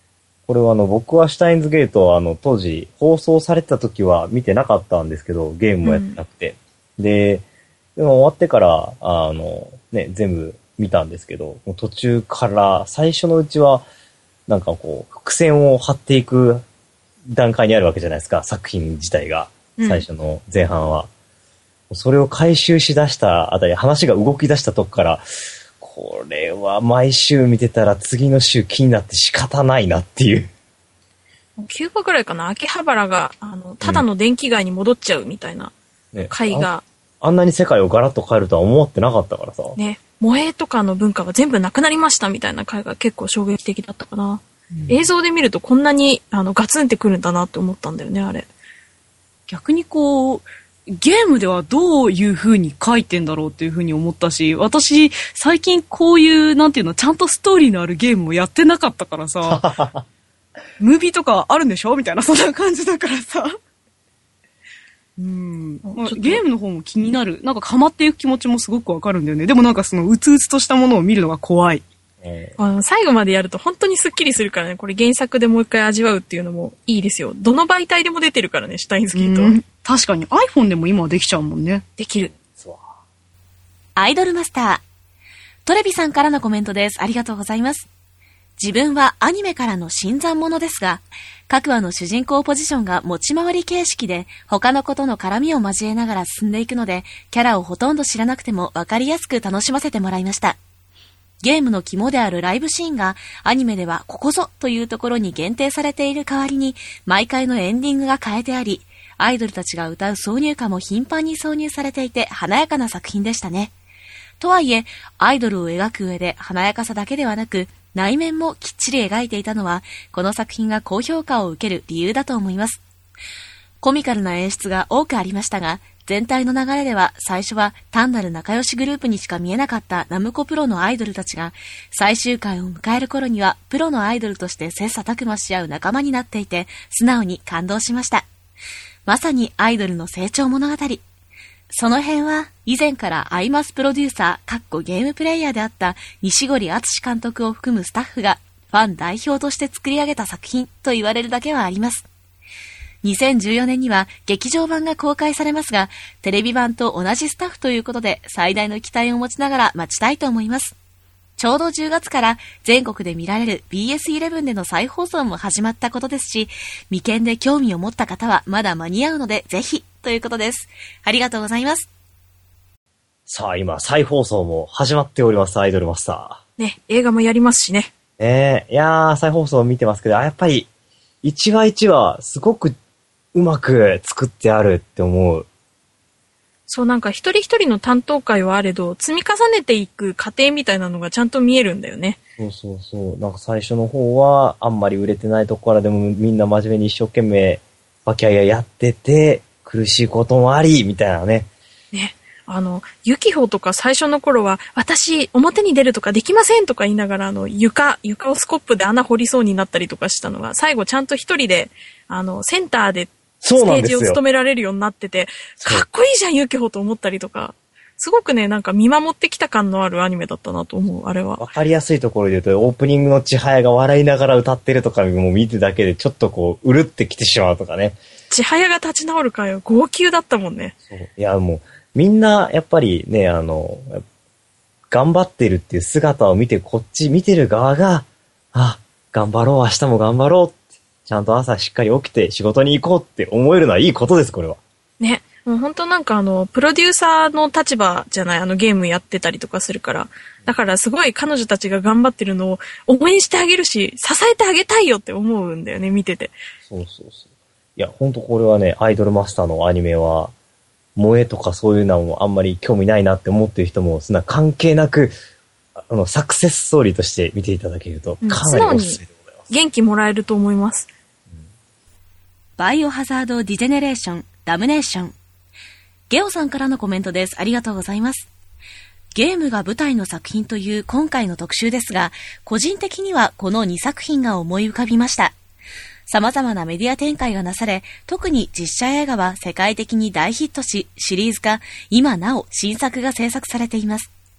これは僕はシュタインズゲート当時放送されてた時は見てなかったんですけど、ゲームもやってなくて。でも終わってから、全部見たんですけど、途中から最初のうちは、なんかこう、伏線を張っていく段階にあるわけじゃないですか、作品自体が。最初の前半は。それを回収しだしたあたり、話が動き出したとこから、これは毎週見てたら次の週気になって仕方ないなっていう。 9話ぐらいかな、秋葉原が、ただの電気街に戻っちゃうみたいな回が、 あんなに世界をガラッと変えるとは思ってなかったからさ。 ね、萌えとかの文化は全部なくなりましたみたいな回が結構衝撃的だったかな。映像で見るとこんなにガツンってくるんだなって思ったんだよね、あれ。 逆にこう、ゲームではどういう風に書いてんだろうっていう風に思ったし、私、最近こういう、なんていうの、ちゃんとストーリーのあるゲームをやってなかったからさ、ムービーとかあるんでしょみたいな、そんな感じだからさ。ゲームの方も気になる。なんかハマっていく気持ちもすごくわかるんだよね。でもなんかそのうつうつとしたものを見るのが怖い。 最後までやると本当にスッキリするからね、これ原作でもう一回味わうっていうのもいいですよ。どの媒体でも出てるからね、シュタインズゲート。 確かに iPhone でも今はできちゃうもんね。 できる。 アイドルマスター。トレビさんからのコメントです。ありがとうございます。自分はアニメからの新参者ですが、各話の主人公ポジションが持ち回り形式で他の子との絡みを交えながら進んでいくので、キャラをほとんど知らなくても分かりやすく楽しませてもらいました。ゲームの肝であるライブシーンがアニメではここぞというところに限定されている代わりに、毎回のエンディングが変えてあり、アイドルたちが歌う挿入歌も頻繁に挿入されていて華やかな作品でしたね。とはいえ、アイドルを描く上で華やかさだけではなく、内面もきっちり描いていたのは、この作品が高評価を受ける理由だと思います。コミカルな演出が多くありましたが、全体の流れでは最初は単なる仲良しグループにしか見えなかったナムコプロのアイドルたちが、最終回を迎える頃にはプロのアイドルとして切磋琢磨し合う仲間になっていて、素直に感動しました。まさにアイドルの成長物語。その辺は以前からアイマスプロデューサーゲームプレイヤーであった西堀敦監督を含むスタッフがファン代表として作り上げた作品と言われるだけはあります。2014年には劇場版が公開されますが、テレビ版と同じスタッフということで最大の期待を持ちながら待ちたいと思います。ちょうど10月から全国で見られる BS11 での再放送も始まったことですし、未見で興味を持った方はまだ間に合うのでぜひということです。ありがとうございます。 さあ今再放送も始まっております、アイドルマスター。ね、映画もやりますしね。 いやー再放送見てますけど、やっぱり一話一話すごくうまく作ってあるって思う。 そう、なんか一人一人の担当会はあれど、積み重ねていく過程みたいなのがちゃんと見えるんだよね。 そう。なんか最初の方はあんまり売れてないとこからでもみんな真面目に一生懸命バキャイヤやってて、苦しいこともあり、みたいなね。 ね。ユキホとか最初の頃は、私、表に出るとかできませんとか言いながら、床をスコップで穴掘りそうになったりとかしたのが、最後ちゃんと一人で、センターで、ステージを務められるようになってて、かっこいいじゃん、ユキホと思ったりとか、すごくね、なんか見守ってきた感のあるアニメだったなと思う、あれは。 わかりやすいところで言うと、オープニングの千早が笑いながら歌ってるとかも見てだけで、ちょっとこう、うるってきてしまうとかね。 千早が立ち直る回は号泣だったもんね。 そう。いや、もう、みんな、やっぱりね、頑張ってるっていう姿を見て、こっち見てる側が、頑張ろう、明日も頑張ろうって。ちゃんと朝しっかり起きて仕事に行こうって思えるのはいいことです、これは。 ね。もう本当なんかプロデューサーの立場じゃない、ゲームやってたりとかするから。だからすごい彼女たちが頑張ってるのを応援してあげるし、支えてあげたいよって思うんだよね、見てて。 そう。いや、本当これはね、アイドルマスターのアニメは、萌えとかそういうのもあんまり興味ないなって思ってる人も、そんな関係なく、サクセスストーリーとして見ていただけると、かなりおすすめでございます。 元気もらえると思います。 バイオハザードディジェネレーション、ダムネーション。ゲオさんからのコメントです。ありがとうございます。ゲームが舞台の作品という今回の特集ですが、個人的にはこの2作品が思い浮かびました。様々なメディア展開がなされ、特に実写映画は世界的に大ヒットし、シリーズ化、今なお新作が制作されています。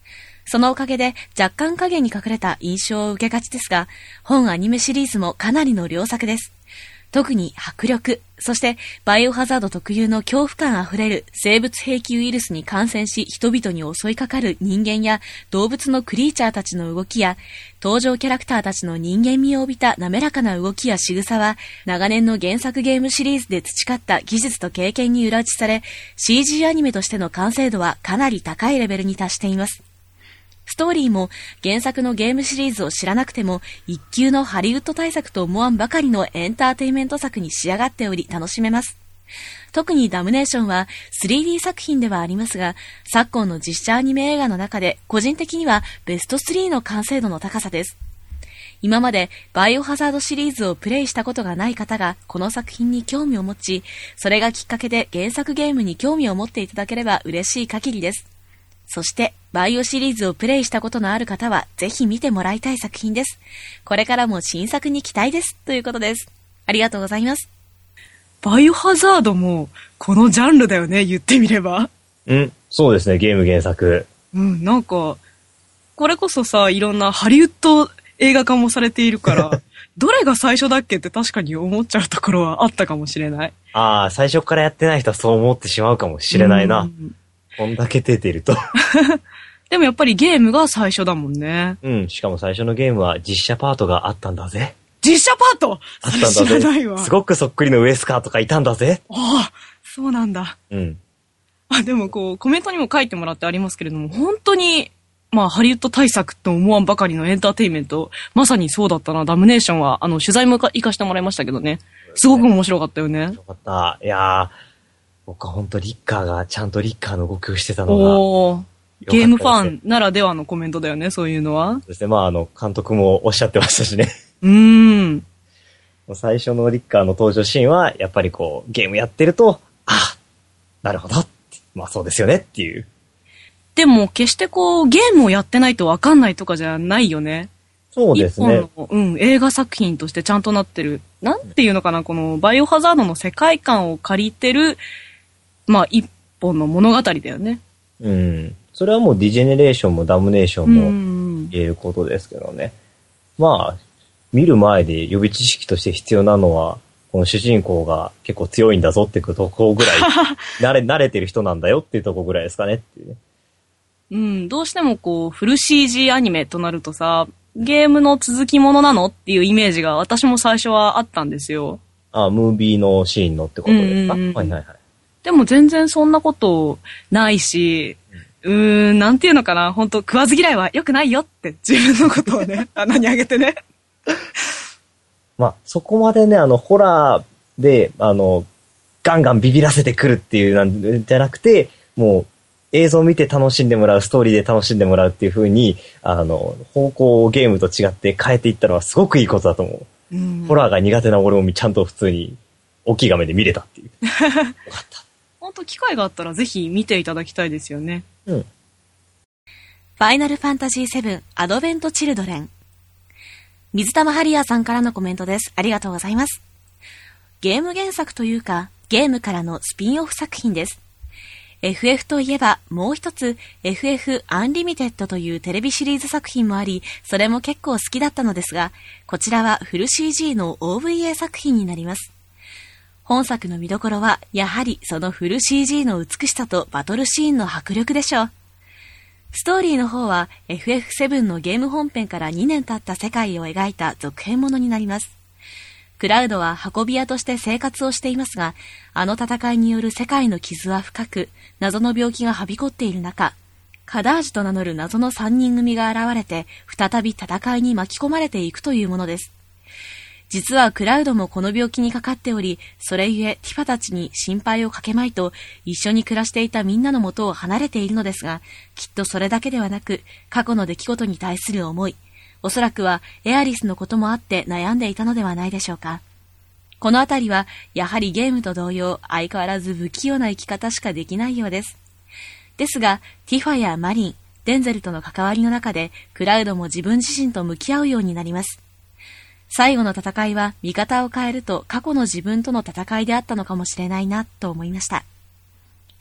そのおかげで若干影に隠れた印象を受けがちですが、本アニメシリーズもかなりの良作です。特に迫力、そしてバイオハザード特有の恐怖感あふれる生物兵器ウイルスに感染し人々に襲いかかる人間や動物のクリーチャーたちの動きや登場キャラクターたちの人間味を帯びた滑らかな動きや仕草は長年の原作ゲームシリーズで培った技術と経験に裏打ちされ CG アニメとしての完成度はかなり高いレベルに達しています。ストーリーも原作のゲームシリーズを知らなくても一級のハリウッド大作と思わんばかりのエンターテインメント作に仕上がっており楽しめます。特にダムネーションは 3D 作品ではありますが、昨今の実写アニメ映画の中で個人的にはベスト3の完成度の高さです。今までバイオハザードシリーズをプレイしたことがない方がこの作品に興味を持ち、それがきっかけで原作ゲームに興味を持っていただければ嬉しい限りです。そして、バイオシリーズをプレイしたことのある方は、ぜひ見てもらいたい作品です。これからも新作に期待です。ということです。ありがとうございます。バイオハザードも、このジャンルだよね、言ってみれば。 そうですね、ゲーム原作。 なんか、これこそさ、いろんなハリウッド映画化もされているから、どれが最初だっけって確かに思っちゃうところはあったかもしれない。 最初からやってない人はそう思ってしまうかもしれないな。こんだけ出てると。 でもやっぱりゲームが最初だもんね。 しかも最初のゲームは実写パートがあったんだぜ。 実写パートあったんだぜ。知らないわ。すごくそっくりのウエスカーとかいたんだぜ。 そうなんだ。でもコメントにも書いてもらってありますけれども、本当に、ハリウッド大作と思わんばかりのエンターテインメント、まさにそうだったな。ダムネーションは、取材も行かしてもらいましたけどね。すごく面白かったよね。面白かった。いやー、僕は本当リッカーがちゃんとリッカーの動きをしてたのが、 ゲームファンならではのコメントだよね、そういうのは。 そうですね、監督もおっしゃってましたしね。最初のリッカーの登場シーンは、やっぱりゲームやってると、なるほど。そうですよねっていう。でも、決してゲームをやってないとわかんないとかじゃないよね。 そうですね。 一本の、映画作品としてちゃんとなってる。なんていうのかな、このバイオハザードの世界観を借りてる、一本の物語だよね。 それはもうディジェネレーションもダムネーションも言えることですけどね。見る前で予備知識として必要なのは、この主人公が結構強いんだぞっていうところぐらい、慣れてる人なんだよっていうところぐらいですかねっていうね。 どうしてもフル CG アニメとなるとさ、ゲームの続きものなのっていうイメージが私も最初はあったんですよ。 ムービーのシーンのってことですか？はいはいはい。 でも全然そんなことないし、なんていうのかな、本当食わず嫌いは良くないよって自分のことをね、穴にあげてね。 そこまでね、ホラーで、ガンガンビビらせてくるっていうなんじゃなくて、もう、映像を見て楽しんでもらう、ストーリーで楽しんでもらうっていう風に、方向をゲームと違って変えていったのはすごくいいことだと思う。ホラーが苦手な俺もちゃんと普通に大きい画面で見れたっていう。よかった。 本当機会があったらぜひ見ていただきたいですよね。 ファイナルファンタジー7アドベントチルドレン。水玉ハリアーさんからのコメントです。ありがとうございます。ゲーム原作というか、ゲームからのスピンオフ作品です。FF といえばもう一つ FF アンリミテッドというテレビシリーズ作品もあり、それも結構好きだったのですが、こちらはフル CG の OVA 作品になります。本作の見どころはやはりそのフル CG の美しさとバトルシーンの迫力でしょう。ストーリーの方は FF7 のゲーム本編から2年経った世界を描いた続編ものになります。クラウドは運び屋として生活をしていますが、あの戦いによる世界の傷は深く、謎の病気がはびこっている中、カダージュと名乗る謎の3人組が現れて、再び戦いに巻き込まれていくというものです。実はクラウドもこの病気にかかっており、それゆえティファたちに心配をかけまいと、一緒に暮らしていたみんなの元を離れているのですが、きっとそれだけではなく、過去の出来事に対する思い、おそらくはエアリスのこともあって悩んでいたのではないでしょうか。このあたりはやはりゲームと同様相変わらず不器用な生き方しかできないようです。ですがティファやマリン、デンゼルとの関わりの中でクラウドも自分自身と向き合うようになります。最後の戦いは見方を変えると過去の自分との戦いであったのかもしれないなと思いました。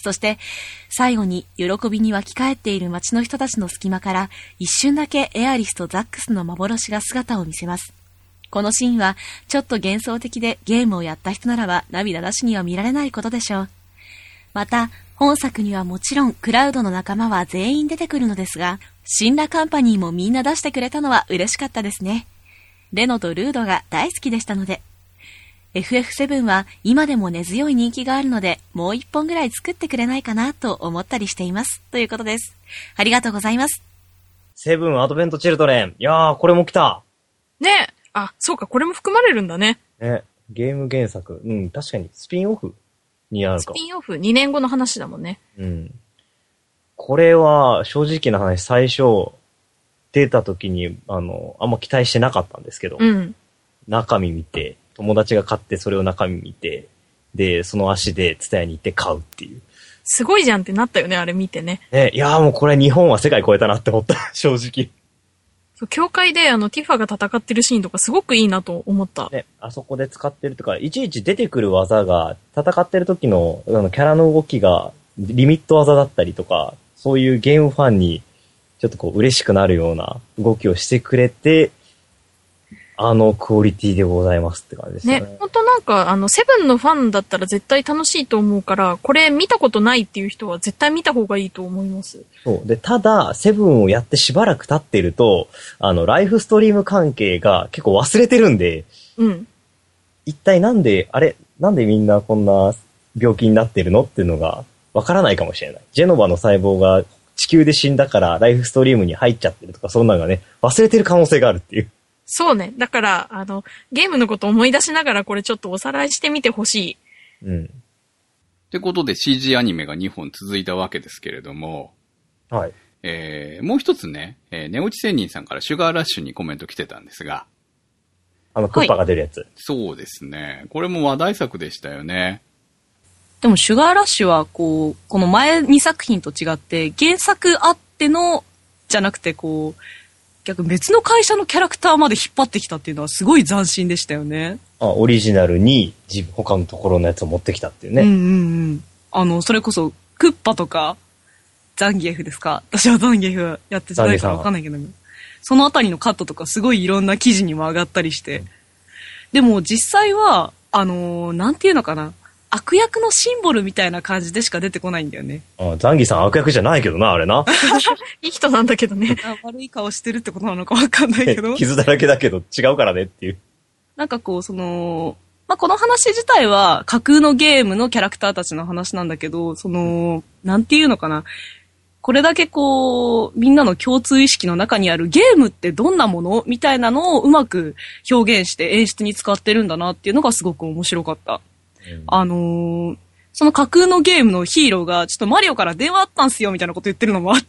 そして、最後に喜びに湧き返っている街の人たちの隙間から、一瞬だけエアリスとザックスの幻が姿を見せます。このシーンは、ちょっと幻想的でゲームをやった人ならば涙なしには見られないことでしょう。また、本作にはもちろんクラウドの仲間は全員出てくるのですが、シンラカンパニーもみんな出してくれたのは嬉しかったですね。レノとルードが大好きでしたので。FF7 は今でも根強い人気があるので、もう一本ぐらい作ってくれないかなと思ったりしています。ということです。ありがとうございます。 セブンアドベントチルドレン。いやー、これも来た。 ねえ。あ、そうか、これも含まれるんだね。 ね、ゲーム原作。うん、確かにスピンオフにあるか。 スピンオフ、2年後の話だもんね。 うん。これは、正直な話、最初、出た時に、あんま期待してなかったんですけど、 うん。 中身見て、友達が買ってそれを中身見て、で、その足でツタヤに行って買うっていう。 すごいじゃんってなったよね、あれ見てね。 ね、いやーもうこれ日本は世界超えたなって思った、正直。 そう、教会でティファが戦ってるシーンとかすごくいいなと思った。 ね、あそこで使ってるとか、いちいち出てくる技が、戦ってる時の、キャラの動きが、リミット技だったりとか、そういうゲームファンに、ちょっとこう嬉しくなるような動きをしてくれて、クオリティでございますって感じですね。 ね、ほんとなんか、セブンのファンだったら絶対楽しいと思うから、これ見たことないっていう人は絶対見た方がいいと思います。 そう。で、ただ、セブンをやってしばらく経ってると、ライフストリーム関係が結構忘れてるんで、 うん。 一体なんでみんなこんな病気になってるのっていうのがわからないかもしれない。ジェノバの細胞が地球で死んだからライフストリームに入っちゃってるとか、そんなのがね、忘れてる可能性があるっていう。 そうね。だから、ゲームのことを思い出しながらこれちょっとおさらいしてみてほしい。 うん。 ってことで CG アニメが2本続いたわけですけれども、 はい。 もう一つね、ネオチ仙人さんからシュガーラッシュにコメント来てたんですが、 クッパが出るやつ。 そうですね。これも話題作でしたよね。 でもシュガーラッシュはこの前2作品と違って原作あってのじゃなくて逆に別の会社のキャラクターまで引っ張ってきたっていうのはすごい斬新でしたよね。 オリジナルに他のところのやつを持ってきたっていうね。 うんうんうん。それこそクッパとかザンギエフですか？私はザンギエフやってじゃないからわかんないけど、そのあたりのカットとかすごいいろんな記事にも上がったりして。でも実際は、なんていうのかな。悪役のシンボルみたいな感じでしか出てこないんだよね。 ザンギさん悪役じゃないけどな、あれな。 いい人なんだけどね。 悪い顔してるってことなのかわかんないけど。 傷だらけだけど違うからねっていう。 なんかこの話自体は架空のゲームのキャラクターたちの話なんだけど、なんていうのかな。これだけみんなの共通意識の中にあるゲームってどんなものみたいなのをうまく表現して演出に使ってるんだなっていうのがすごく面白かった。その架空のゲームのヒーローがちょっとマリオから電話あったんすよみたいなこと言ってるのもあって。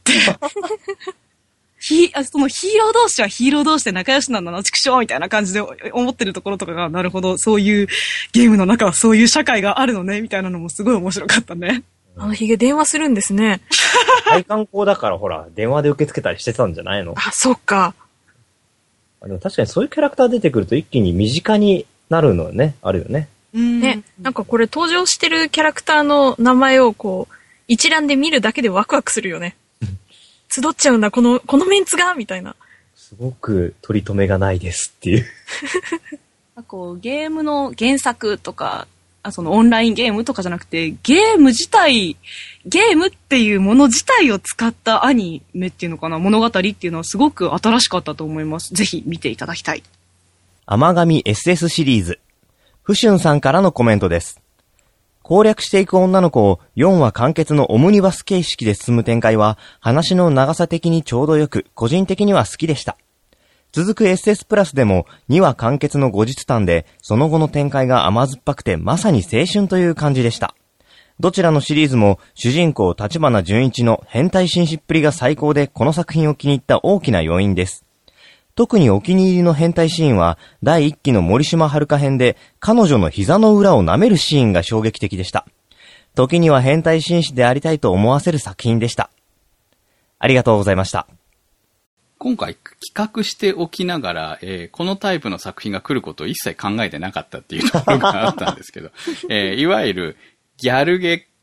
そのヒーロー同士はヒーロー同士で仲良しなんだな、ちくしょうみたいな感じで思ってるところとかが、なるほど、そういうゲームの中はそういう社会があるのね、みたいなのもすごい面白かったね。 ヒゲ電話するんですね。 配管工だからほら、電話で受け付けたりしてたんじゃないの？ あ、そっか。 でも確かにそういうキャラクター出てくると一気に身近になるのね、あるよね。 ね、なんかこれ登場してるキャラクターの名前を一覧で見るだけでワクワクするよね。集っちゃうんだ、このメンツがみたいな。 すごく取り留めがないですっていう。 ゲームの原作とか、オンラインゲームとかじゃなくて、ゲームっていうもの自体を使ったアニメっていうのかな、物語っていうのはすごく新しかったと思います。ぜひ見ていただきたい。 甘神 SS シリーズ。フシュンさんからのコメントです。攻略していく女の子を4話完結のオムニバス形式で進む展開は、話の長さ的にちょうどよく、個人的には好きでした。続く SS プラスでも2話完結の後日談で、その後の展開が甘酸っぱくてまさに青春という感じでした。どちらのシリーズも主人公立花純一の変態紳士っぷりが最高で、この作品を気に入った大きな要因です。特にお気に入りの変態シーンは、第1期の森島遥編で彼女の膝の裏を舐めるシーンが衝撃的でした。時には変態紳士でありたいと思わせる作品でした。ありがとうございました。 今回企画しておきながら、このタイプの作品が来ることを一切考えてなかったっていうところがあったんですけど、いわゆるギャルゲ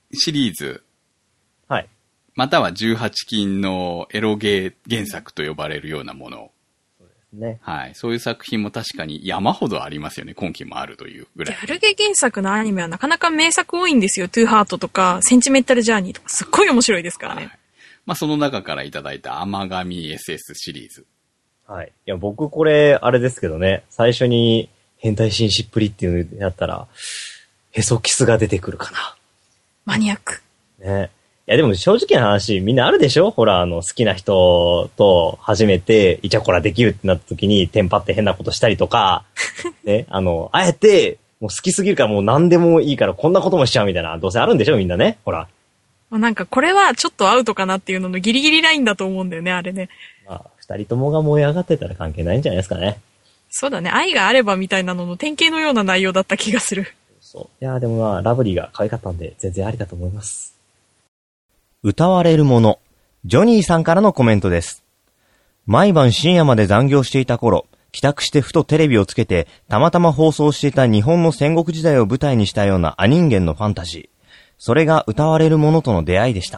シリーズ。 はい。 または18禁のエロゲー原作と呼ばれるようなもの。 ね。 はい。そういう作品も確かに山ほどありますよね。今期もあるというぐらい。 ギャルゲ原作のアニメはなかなか名作多いんですよ。トゥーハートとか、センチメンタルジャーニーとか、すっごい面白いですからね。 はい、まあ、その中からいただいた甘神 SS シリーズ。 はい。いや、僕これ、あれですけどね、最初に変態紳士っぷりっていうのやったら、へそキスが出てくるかな。 マニアック。 ね。いや、でも正直な話、みんなあるでしょ？ほら、好きな人と初めて、イチャコラできるってなった時に、テンパって変なことしたりとか、ね、あえて、もう好きすぎるからもう何でもいいからこんなこともしちゃうみたいな、どうせあるんでしょみんなね。ほら。 なんかこれはちょっとアウトかなっていうののギリギリラインだと思うんだよね、あれね。 まあ、二人ともが燃え上がってたら関係ないんじゃないですかね。 そうだね、愛があればみたいなのの典型のような内容だった気がする。 そう。いや、でもまあ、ラブリーが可愛かったんで、全然ありだと思います。 歌われるもの、ジョニーさんからのコメントです。毎晩深夜まで残業していた頃、帰宅してふとテレビをつけて、たまたま放送していた日本の戦国時代を舞台にしたようなア人間のファンタジー。それが歌われるものとの出会いでした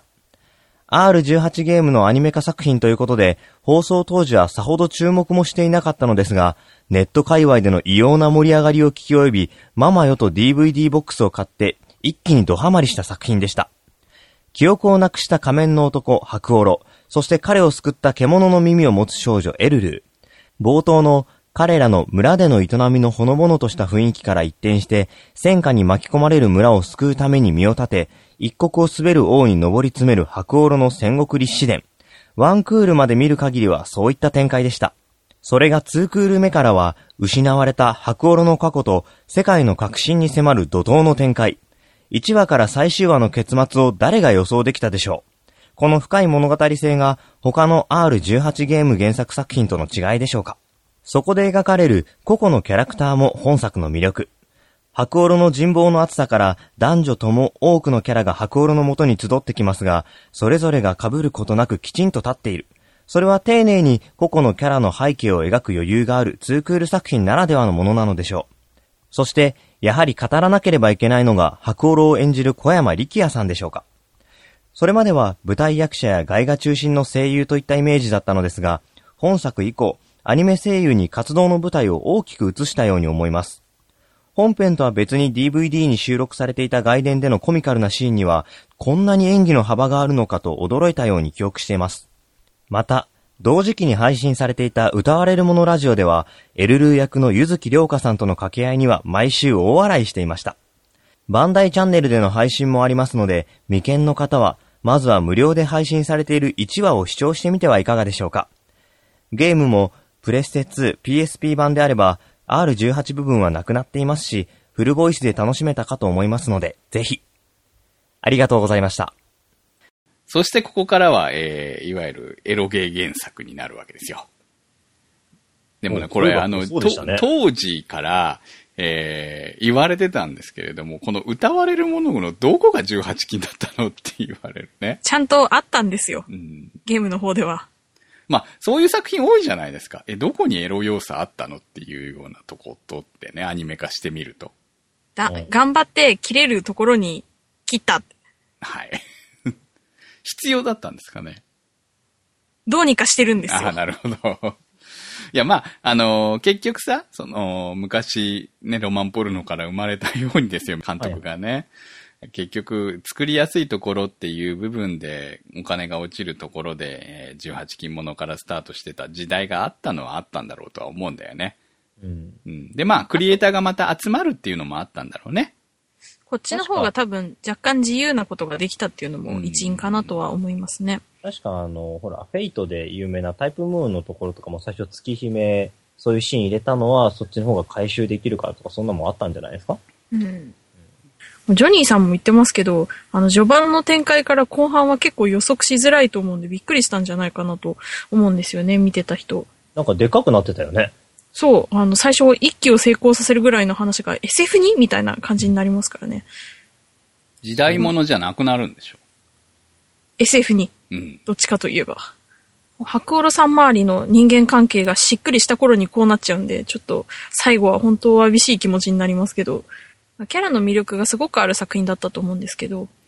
。R18 ゲームのアニメ化作品ということで、放送当時はさほど注目もしていなかったのですが、ネット界隈での異様な盛り上がりを聞き及び、ママよと DVD ボックスを買って、一気にドハマりした作品でした。記憶をなくした仮面の男、白オロ、そして彼を救った獣の耳を持つ少女、エルルー。冒頭の彼らの村での営みのほのぼのとした雰囲気から一転して、戦火に巻き込まれる村を救うために身を立て、一国を滑る王に上り詰める白オロの戦国立志伝。ワンクールまで見る限りはそういった展開でした。それが2クール目からは、失われた白オロの過去と世界の革新に迫る怒涛の展開。1話から最終話の結末を誰が予想できたでしょう。この深い物語性が他の R18 ゲーム原作作品との違いでしょうか。そこで描かれる個々のキャラクターも本作の魅力。白オロの人望の厚さから男女とも多くのキャラが白オロの元に集ってきますが、それぞれが被ることなくきちんと立っている。それは丁寧に個々のキャラの背景を描く余裕がある2クール作品ならではのものなのでしょう。そして、やはり語らなければいけないのが白オロを演じる小山力也さんでしょうか。それまでは舞台役者や外画中心の声優といったイメージだったのですが、本作以降、アニメ声優に活動の舞台を大きく移したように思います。本編とは別に DVD に収録されていた外伝でのコミカルなシーンには、こんなに演技の幅があるのかと驚いたように記憶しています。また、同時期に配信されていた歌われるものラジオでは、エルルー役の柚木涼香さんとの掛け合いには毎週大笑いしていました。バンダイチャンネルでの配信もありますので、未見の方は、まずは無料で配信されている1話を視聴してみてはいかがでしょうか。ゲームも、プレステ2、PSP 版であれば、R18 部分はなくなっていますし、フルボイスで楽しめたかと思いますので、ぜひ。ありがとうございました。 そしてここからは、いわゆるエロゲー原作になるわけですよ。でもね、これ当時から、言われてたんですけれども、この歌われるもののどこが18禁だったのって言われるね。 ちゃんとあったんですよ。うん、ゲームの方では。 まあ、そういう作品多いじゃないですか。どこにエロ要素あったのっていうようなとことってね、アニメ化してみると。 頑張って切れるところに切った。 はい。必要だったんですかね。 どうにかしてるんですよ。 なるほど。いや、まあ、結局さ、昔、ね、ロマンポルノから生まれたようにですよ、監督がね。はい、結局、作りやすいところっていう部分で、お金が落ちるところで、18禁ものからスタートしてた時代があったのはあったんだろうとは思うんだよね。うん。で、まあ、クリエイターがまた集まるっていうのもあったんだろうね。 こっちの方が多分若干自由なことができたっていうのも一因かなとは思いますね。 確かほら、フェイトで有名なタイプムーンのところとかも最初月姫、そういうシーン入れたのはそっちの方が回収できるからとかそんなもんあったんじゃないですか？うん。 ジョニーさんも言ってますけど、序盤の展開から後半は結構予測しづらいと思うんでびっくりしたんじゃないかなと思うんですよね、見てた人。 なんかでかくなってたよね。 そう、最初一気を成功させるぐらいの話が SF にみたいな感じになりますからね。 時代物じゃなくなるんでしょ。 SF に。うん。どっちかといえば。白オロさん周りの人間関係がしっくりした頃にこうなっちゃうんで、ちょっと最後は本当わびしい気持ちになりますけど、キャラの魅力がすごくある作品だったと思うんですけど。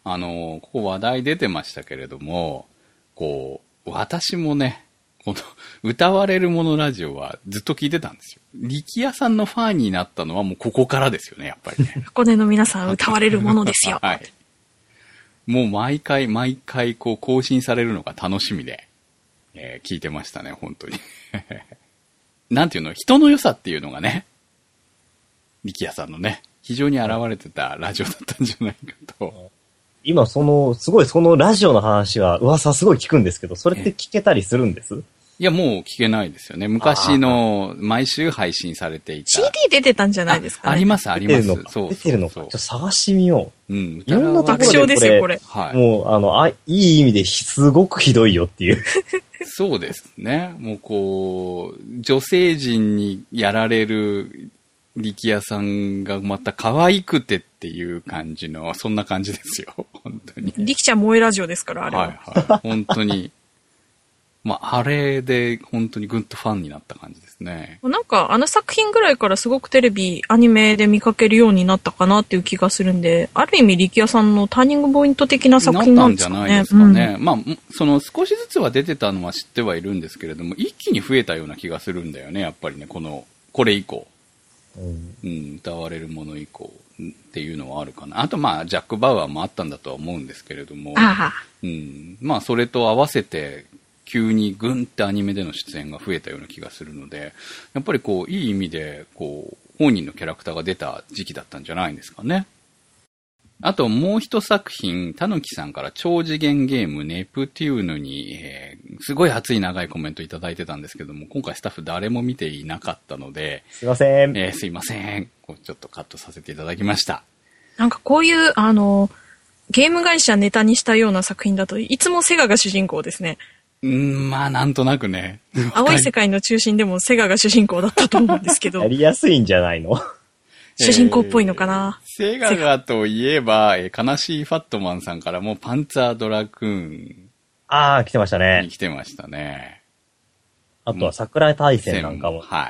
ここ話題出てましたけれども、私もね、この歌われるものラジオはずっと聞いてたんですよ。力也さんのファンになったのはもうここからですよね、やっぱりね。 箱根の皆さん歌われるものですよ。 はい。もう毎回更新されるのが楽しみで、聞いてましたね、本当に。なんていうの、人の良さっていうのがね、力也さんのね、非常に現れてたラジオだったんじゃないかと。 今すごいそのラジオの話は噂すごい聞くんですけど、それって聞けたりするんです？ いや、もう聞けないですよね。昔の毎週配信されていた。 CD 出てたんじゃないですかね。 あります。 出てるのか。出てるのか。ちょっと探してみよう。 いろんなところでこれ。 はい。 もう、いい意味ですごくひどいよっていう。 そうですね。もう女性陣にやられる力也さんがまた可愛くてっていう感じの、そんな感じですよ。本当に。 力ちゃん萌えラジオですから、あれは。 はい。本当に。あれで本当にグッとファンになった感じですね。 なんかあの作品ぐらいからすごくテレビ、アニメで見かけるようになったかなっていう気がするんで、ある意味力也さんのターニングポイント的な作品なんですかね。 なったんじゃないですかね。少しずつは出てたのは知ってはいるんですけれども、一気に増えたような気がするんだよね、やっぱりね、これ以降。歌われるもの以降っていうのはあるかな。あとジャック・バウアーもあったんだとは思うんですけれども、それと合わせて急にグンってアニメでの出演が増えたような気がするので、やっぱりいい意味で本人のキャラクターが出た時期だったんじゃないんですかね。あともう一作品、たぬきさんから超次元ゲームネプテューヌに、すごい熱い長いコメントいただいてたんですけども、今回スタッフ誰も見ていなかったので、 すいません。 すいません。ちょっとカットさせていただきました。 なんかこういう、ゲーム会社ネタにしたような作品だといつもセガが主人公ですね。 なんとなくね。 青い世界の中心でもセガが主人公だったと思うんですけど。 やりやすいんじゃないの？ 主人公っぽいのかな。 セガがといえば、悲しいファットマンさんからもパンツァードラクーン。 来てましたね。 来てましたね。 あとは桜大戦なんかも。 はい。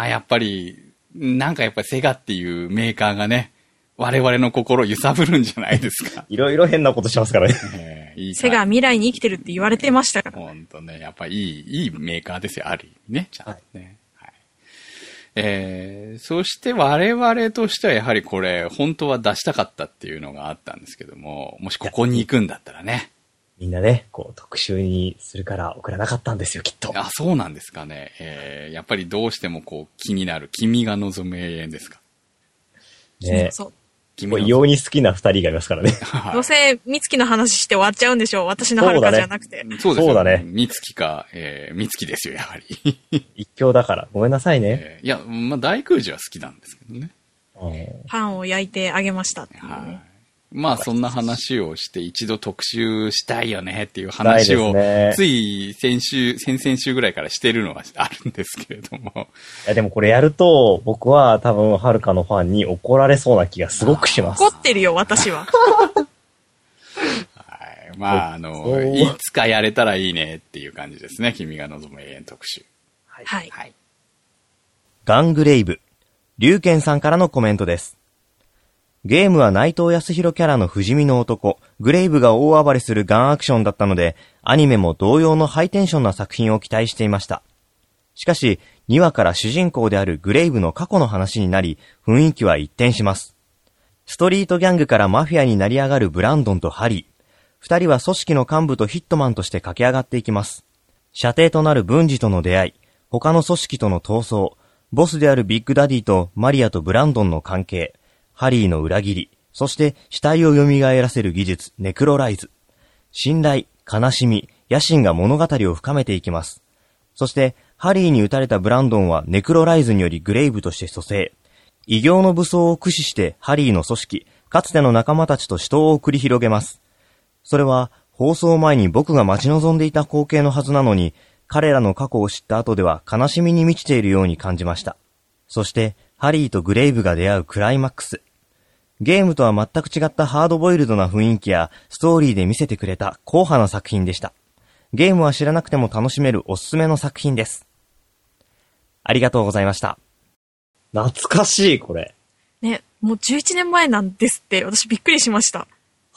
やっぱりセガっていうメーカーがね、我々の心を揺さぶるんじゃないですか。 いろいろ変なことしますからね。 セガは未来に生きてるって言われてましたから。 ほんとね、やっぱいいメーカーですよ、ある意味ね。ちゃんとね。そして我々としてはやはりこれ、本当は出したかったっていうのがあったんですけども、もしここに行くんだったらね。 みんなね、特集にするから送らなかったんですよ、きっと。 そうなんですかね。やっぱりどうしても気になる、君が望む永遠ですか。 ね。 そう。 異様に好きな二人がいますからね。 どうせ、美月の話して終わっちゃうんでしょう。私の遥かじゃなくて。 そうですよ。 そうだね。 美月か、美月ですよ、やはり。 一強だから。ごめんなさいね。 いや、大空寺は好きなんですけどね。 パンを焼いてあげましたっていうね。 そんな話をして一度特集したいよねっていう話を、つい先々週ぐらいからしてるのはあるんですけれども。 いやでもこれやると、僕は多分はるかのファンに怒られそうな気がすごくします。 怒ってるよ、私は。 はい。いつかやれたらいいねっていう感じですね。君が望む永遠特集。 はい。 ガングレイブ。龍賢さんからのコメントです。ゲームは内藤康弘キャラの不死身の男、グレイブが大暴れするガンアクションだったので、アニメも同様のハイテンションな作品を期待していました。しかし、2話から主人公であるグレイブの過去の話になり、雰囲気は一変します。ストリートギャングからマフィアになり上がるブランドンとハリー。二人は組織の幹部とヒットマンとして駆け上がっていきます。射程となる文治との出会い、他の組織との闘争、ボスであるビッグダディとマリアとブランドンの関係、ハリーの裏切り、そして死体を蘇らせる技術、ネクロライズ。信頼、悲しみ、野心が物語を深めていきます。そして、ハリーに撃たれたブランドンはネクロライズによりグレイブとして蘇生。異形の武装を駆使してハリーの組織、かつての仲間たちと死闘を繰り広げます。それは、放送前に僕が待ち望んでいた光景のはずなのに、彼らの過去を知った後では悲しみに満ちているように感じました。そして、ハリーとグレイブが出会うクライマックス。ゲームとは全く違ったハードボイルドな雰囲気やストーリーで見せてくれた硬派な作品でした。ゲームは知らなくても楽しめるおすすめの作品です。ありがとうございました。 懐かしい、これ。 ね、もう11年前なんですって、私びっくりしました。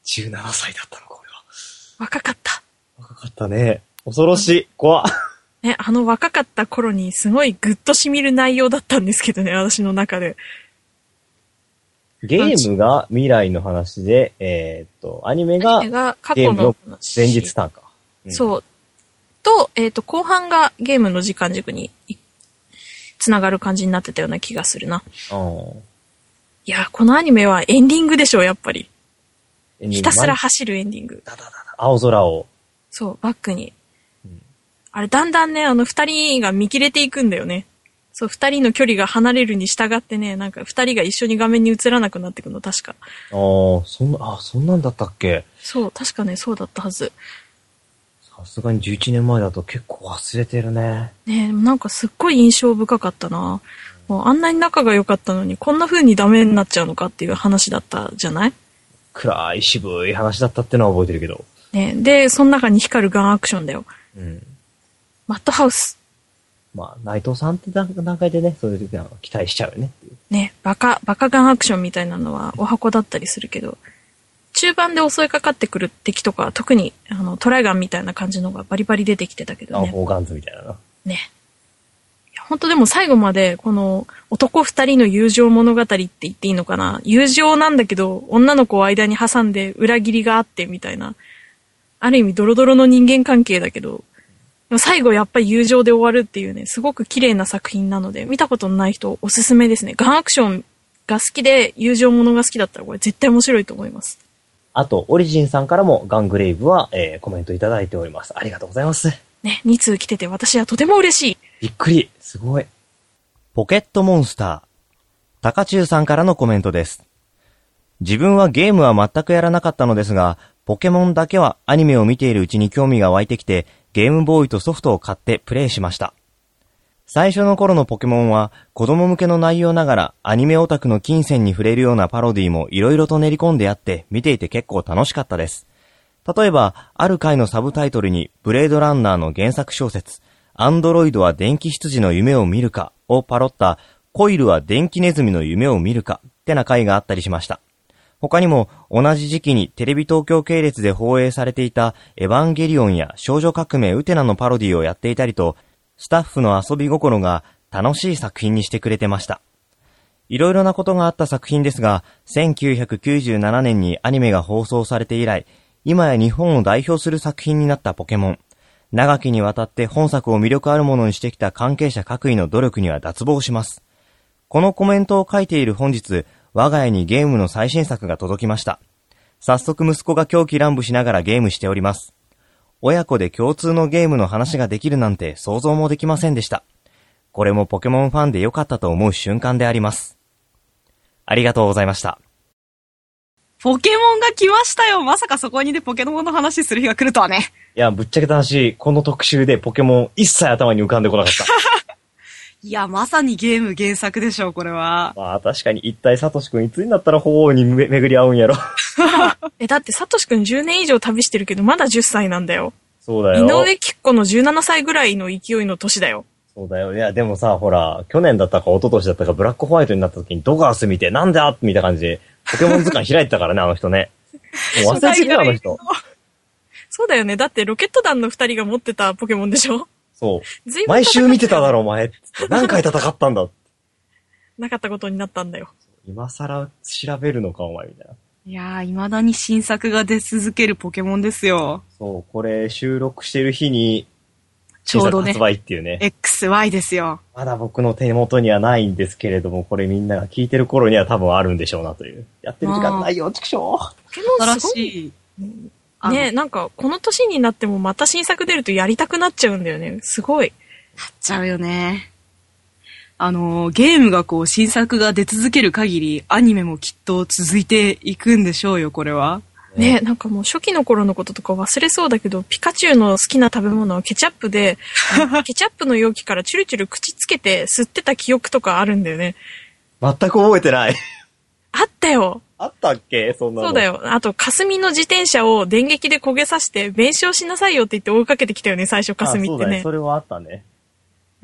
17歳だったのか、俺は。 若かった。 若かったね。恐ろしい。怖っ。 ね、若かった頃にすごいグッと染みる内容だったんですけどね、私の中で。 ゲームが未来の話で、アニメが過去の話。 前日単価。 そう。と、後半がゲームの時間軸につながる感じになってたような気がするな。いや、このアニメはエンディングでしょ、やっぱり。ひたすら走るエンディング。 青空を。 そう、バックに。あれ、だんだんね、二人が見切れていくんだよね。そう、二人の距離が離れるに従ってね、なんか二人が一緒に画面に映らなくなってくの、確か。 そんなんだったっけ？ そう、確かね、そうだったはず。 さすがに11年前だと結構忘れてるね。 ねえ、なんかすっごい印象深かったな。もうあんなに仲が良かったのに、こんな風にダメになっちゃうのかっていう話だったじゃない？ 暗い渋い話だったってのは覚えてるけど。 ねえ、で、その中に光るガンアクションだよ。マッドハウス。 まあ、内藤さんって段階でね、そういう時は期待しちゃうよねっていう。 ね、バカガンアクションみたいなのはお箱だったりするけど、中盤で襲いかかってくる敵とか、特にトライガンみたいな感じのがバリバリ出てきてたけどね。 フォーガンズみたいなな。 ね。本当でも最後までこの男二人の友情物語って言っていいのかな。友情なんだけど、女の子を間に挟んで裏切りがあってみたいな。ある意味ドロドロの人間関係だけど、最後やっぱり友情で終わるっていうね、すごく綺麗な作品なので、見たことのない人おすすめですね。ガンアクションが好きで友情ものが好きだったらこれ絶対面白いと思います。 あと、オリジンさんからもガングレイブは、コメントいただいております。ありがとうございます。 ね、2通来てて私はとても嬉しい。 びっくり。すごい。 ポケットモンスター。高中さんからのコメントです。自分はゲームは全くやらなかったのですが、ポケモンだけはアニメを見ているうちに興味が湧いてきて、ゲームボーイとソフトを買ってプレイしました。最初の頃のポケモンは子供向けの内容ながらアニメオタクの金銭に触れるようなパロディもいろいろと練り込んであって見ていて結構楽しかったです。例えば、ある回のサブタイトルにブレードランナーの原作小説、アンドロイドは電気羊の夢を見るかをパロったコイルは電気ネズミの夢を見るかってな回があったりしました。他にも同じ時期にテレビ東京系列で放映されていたエヴァンゲリオンや少女革命ウテナのパロディをやっていたりと、スタッフの遊び心が楽しい作品にしてくれてました。いろいろなことがあった作品ですが、1997年にアニメが放送されて以来、今や日本を代表する作品になったポケモン。長きにわたって本作を魅力あるものにしてきた関係者各位の努力には脱帽します。このコメントを書いている本日、我が家にゲームの最新作が届きました。早速息子が狂気乱舞しながらゲームしております。親子で共通のゲームの話ができるなんて想像もできませんでした。これもポケモンファンで良かったと思う瞬間であります。ありがとうございました。 ポケモンが来ましたよ。まさかそこにでポケモンの話する日が来るとはね。 いや、ぶっちゃけた話、この特集でポケモン一切頭に浮かんでこなかった。 いや、まさにゲーム原作でしょう、これは。 まあ、確かに一体サトシ君いつになったら鳳凰に巡り合うんやろ。 だってサトシ君10年以上旅してるけど、まだ10歳なんだよ。 そうだよ。 井上貴子の17歳ぐらいの勢いの年だよ。 そうだよ。いや、でもさ、ほら、去年だったか一昨年だったかブラックホワイトになった時にドガース見て、なんだみたいな感じで、ポケモン図鑑開いてたからね、あの人ね。もう忘れすぎだ、あの人。 そうだよね。だってロケット団の2人が持ってたポケモンでしょ？ そう。毎週見てただろ、お前。何回戦ったんだ。 なかったことになったんだよ。 今更調べるのか、お前、みたいな。 いやー、未だに新作が出続けるポケモンですよ。 そう、これ収録してる日に、 ちょうどね。 発売っていうね。 XY ですよ。 まだ僕の手元にはないんですけれども、これみんなが聞いてる頃には多分あるんでしょうなという。やってる時間ないよ、ちくしょう。 ポケモンすごい。ね、なんか、この年になってもまた新作出るとやりたくなっちゃうんだよね。すごい。 なっちゃうよね。ゲームがこう、新作が出続ける限り、アニメもきっと続いていくんでしょうよ、これは。 ね、なんかもう初期の頃のこととか忘れそうだけど、ピカチュウの好きな食べ物はケチャップで、ケチャップの容器からチュルチュル口つけて吸ってた記憶とかあるんだよね。 全く覚えてない。 あったよ。 あったっけそんなの。 そうだよ。あと、霞の自転車を電撃で焦げさせて、弁償しなさいよって言って追いかけてきたよね、最初霞ってね。 そうだね。それはあったね。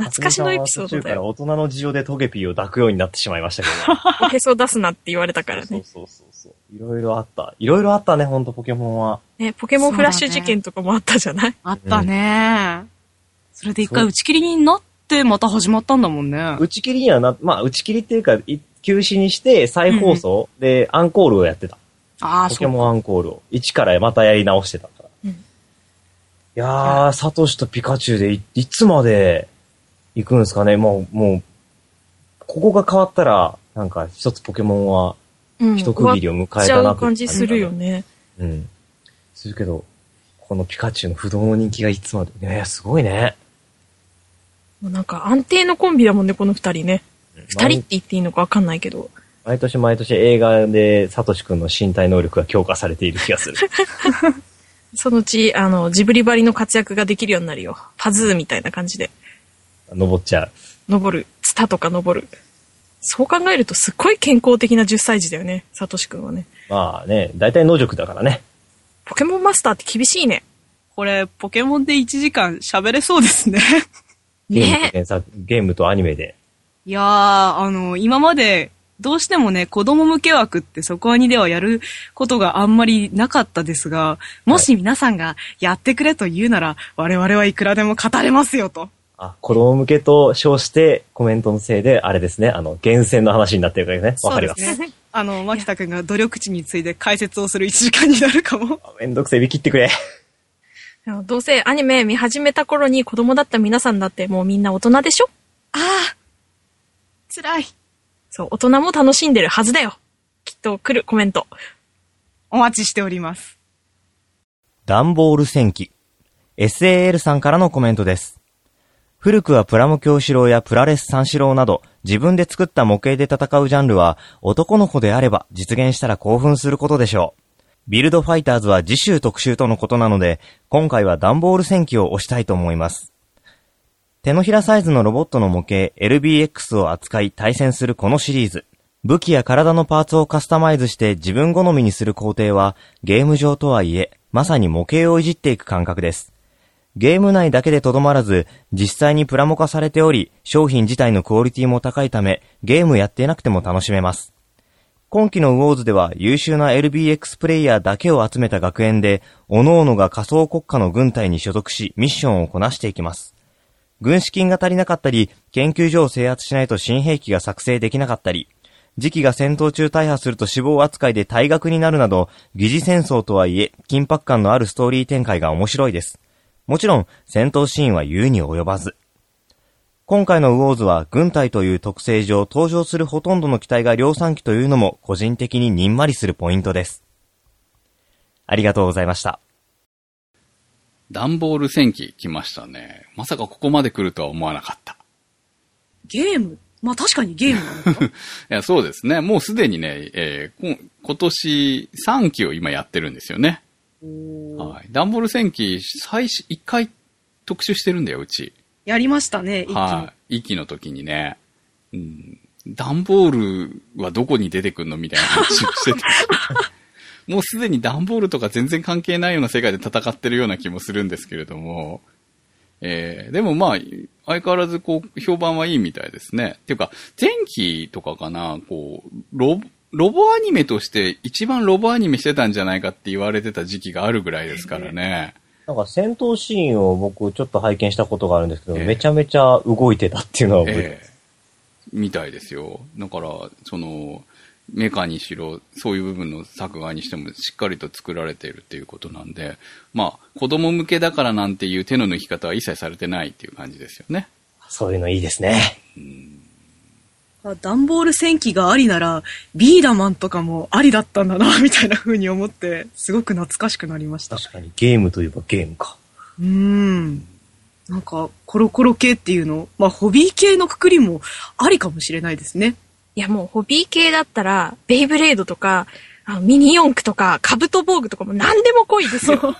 懐かしのエピソードだよ。 途中から大人の事情でトゲピーを抱くようになってしまいましたけど。 おへそ出すなって言われたからね。 そう。いろいろあった。いろいろあったね、ほんとポケモンは。 ね、ポケモンフラッシュ事件とかもあったじゃない？ あったね。それで一回打ち切りになってまた始まったんだもんね。 打ち切りには打ち切りっていうか、休止にして再放送でアンコールをやってた。ポケモンアンコールを。一からまたやり直してたから。いやー、サトシとピカチュウでいつまで行くんですかね。もう、ここが変わったら、なんか一つポケモンは、一区切りを迎えたなって感じするよね。 するけど、このピカチュウの不動の人気がいつまで。ね、すごいね。 もうなんか安定のコンビだもんね、この二人ね。二人って言っていいのかわかんないけど。 毎年映画でサトシ君の身体能力が強化されている気がする。 そのうち、ジブリバリの活躍ができるようになるよ。パズーみたいな感じで。 登っちゃう。 登る。ツタとか登る。そう考えるとすっごい健康的な10歳児だよね、サトシ君はね。 まあね、大体野宿だからね。 ポケモンマスターって厳しいね。 これ、ポケモンで1時間喋れそうですね。 ねゲームとアニメで。 いやー、今まで、どうしてもね、子供向け枠ってそこアニではやることがあんまりなかったですが、もし皆さんがやってくれと言うなら、我々はいくらでも語れますよと。 子供向けと称してコメントのせいで、あれですね、源泉の話になってるからね。わかります。 そうですね。牧田くんが努力値について解説をする1時間になるかも。 めんどくせえ、切ってくれ。 どうせアニメ見始めた頃に子供だった皆さんだってもうみんな大人でしょ？ ああ。辛い。 そう、大人も楽しんでるはずだよ。きっと来るコメント。 お待ちしております。 ダンボール戦記。SAL さんからのコメントです。古くはプラモ教師郎やプラレス三四郎など自分で作った模型で戦うジャンルは男の子であれば実現したら興奮することでしょう。ビルドファイターズは次週特集とのことなので今回はダンボール戦記を推したいと思います。手のひらサイズのロボットの模型 LBX を扱い対戦するこのシリーズ。武器や体のパーツをカスタマイズして自分好みにする工程はゲーム上とはいえまさに模型をいじっていく感覚です。ゲーム内だけでとどまらず、実際にプラモ化されており、商品自体のクオリティも高いため、ゲームやっていなくても楽しめます。今期のウォーズでは優秀な LBX プレイヤーだけを集めた学園で、各々が仮想国家の軍隊に所属し、ミッションをこなしていきます。軍資金が足りなかったり、研究所を制圧しないと新兵器が作成できなかったり、次期が戦闘中大破すると死亡扱いで退学になるなど、疑似戦争とはいえ、緊迫感のあるストーリー展開が面白いです。もちろん、戦闘シーンは言うに及ばず。今回のウォーズは軍隊という特性上登場するほとんどの機体が量産機というのも個人的ににんまりするポイントです。ありがとうございました。 ダンボール戦記来ましたね。まさかここまで来るとは思わなかった。 ゲーム？まあ確かにゲームなのか。 いや、そうですね。もうすでにね、今年3期を今やってるんですよね。はい。ダンボール戦記、1回特集してるんだよ、うち。 やりましたね、 はい。1期の時にね。うん。ダンボールはどこに出てくんのみたいな話をしてて。もうすでにダンボールとか全然関係ないような世界で戦ってるような気もするんですけれども。でもまあ、相変わらず評判はいいみたいですね。っていうか、前期とかかな、ロボアニメとして一番ロボアニメしてたんじゃないかって言われてた時期があるぐらいですからね。 なんか戦闘シーンを僕ちょっと拝見したことがあるんですけど、めちゃめちゃ動いてたっていうのは覚えてます。 みたいですよ。だから、メカにしろ、そういう部分の作画にしてもしっかりと作られているっていうことなんで、まあ、子供向けだからなんていう手の抜き方は一切されてないっていう感じですよね。 そういうのいいですね。 ダンボール戦記がありなら、ビーダマンとかもありだったんだな、みたいな風に思って、すごく懐かしくなりました。 確かに、ゲームといえばゲームか。 なんか、コロコロ系っていうの、まあ、ホビー系のくくりもありかもしれないですね。 いや、もう、ホビー系だったら、ベイブレードとか、ミニ四駆とか、カブト防具とかも何でも濃いですよ。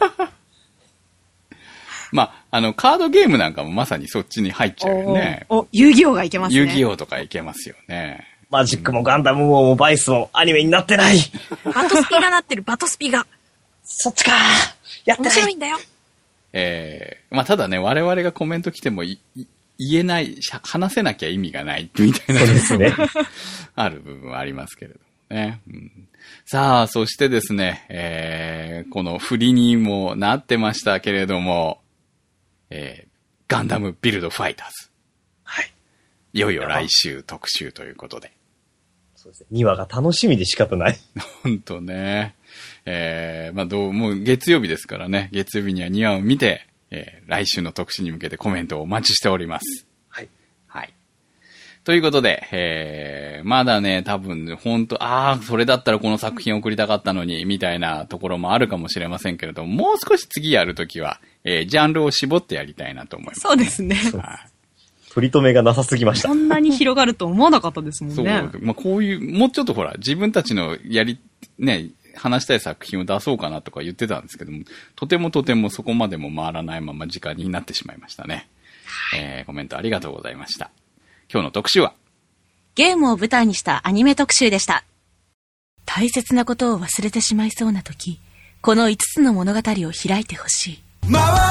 まあ、カードゲームなんかもまさにそっちに入っちゃうよね。 遊戯王がいけますね。 遊戯王とかいけますよね。 マジックもガンダムもバイスもアニメになってない。 バトスピがなってる、バトスピが。 そっちかやってない。 面白いんだよ。 まあ、ただね、我々がコメント来ても一言えない、話せなきゃ意味がないみたいな。 そうですね。 ある部分はありますけれどもね。うん、さあ、そしてですね、この振りにもなってましたけれども、ガンダムビルドファイターズ。はい。いよいよ来週特集ということで。 そうですね。2話が楽しみで仕方ない。 ほんとね。まあもう月曜日ですからね。月曜日には2話を見て、来週の特集に向けてコメントをお待ちしております。 はい。 はい。ということで、まだね、多分、本当それだったらこの作品送りたかったのに、みたいなところもあるかもしれませんけれども、もう少し次やるときは、ジャンルを絞ってやりたいなと思います、ね。 そうですね。 はい。 取り留めがなさすぎました。 そんなに広がると思わなかったですもんね。 そう。まあ、こういう、もうちょっとほら、自分たちの話したい作品を出そうかなとか言ってたんですけども、とてもそこまでも回らないまま時間になってしまいましたね。コメントありがとうございました。今日の特集はゲームを舞台にしたアニメ特集でした。大切なことを忘れてしまいそうな時、この5つの物語を開いてほしい。回る僕らの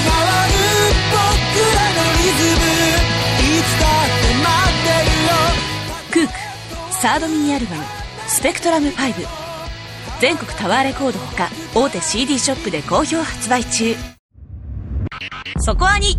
リズム、いつだって待ってるよ。クークサードミニアルバムスペクトラム5、全国タワーレコードほか大手 CD ショップで好評発売中。そこアニ。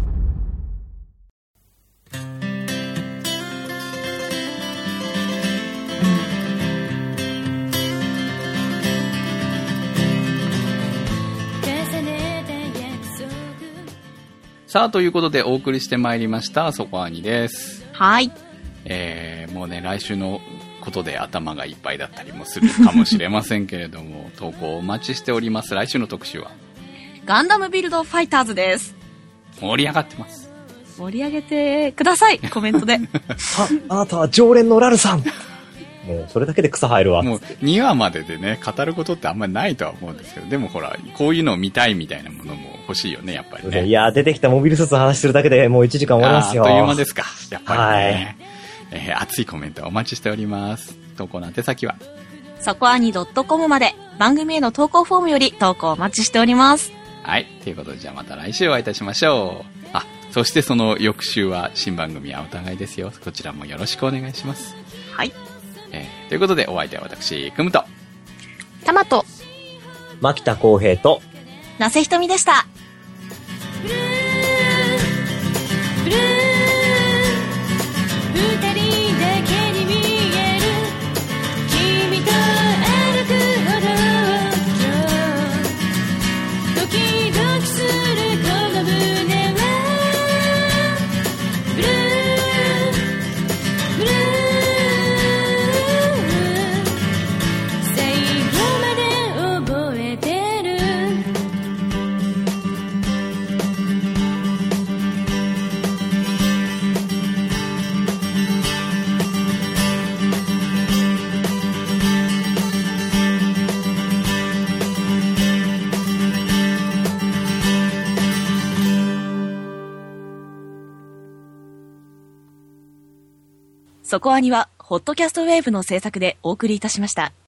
さあ、ということでお送りしてまいりました、そこアニです。 はい。 もうね、来週のことで頭がいっぱいだったりもするかもしれませんけれども、投稿お待ちしております。来週の特集はガンダムビルドファイターズです。 盛り上がってます。 盛り上げてください、コメントで。 あなたは常連のラルさん。もうそれだけで草生えるわ。 もう2話まででね、語ることってあんまりないとは思うんですけど、でもほら、こういうのを見たいみたいなものも欲しいよね、やっぱりね。 いや、出てきたモビルスーツの話するだけでもう1時間終わりますよ。 あっという間ですか、やっぱりね。はい。熱いコメントお待ちしております。投稿の宛先はそこアニ.com まで、番組への投稿フォームより投稿お待ちしております。 はい。ということで、じゃあまた来週お会いいたしましょう。そしてその翌週は新番組はお互いですよ。こちらもよろしくお願いします。 はい。 ということで、お相手は私、くむと、 たまと、 牧田公平と、 なせひとみでした。そこアニはホットキャストウェーブの制作でお送りいたしました。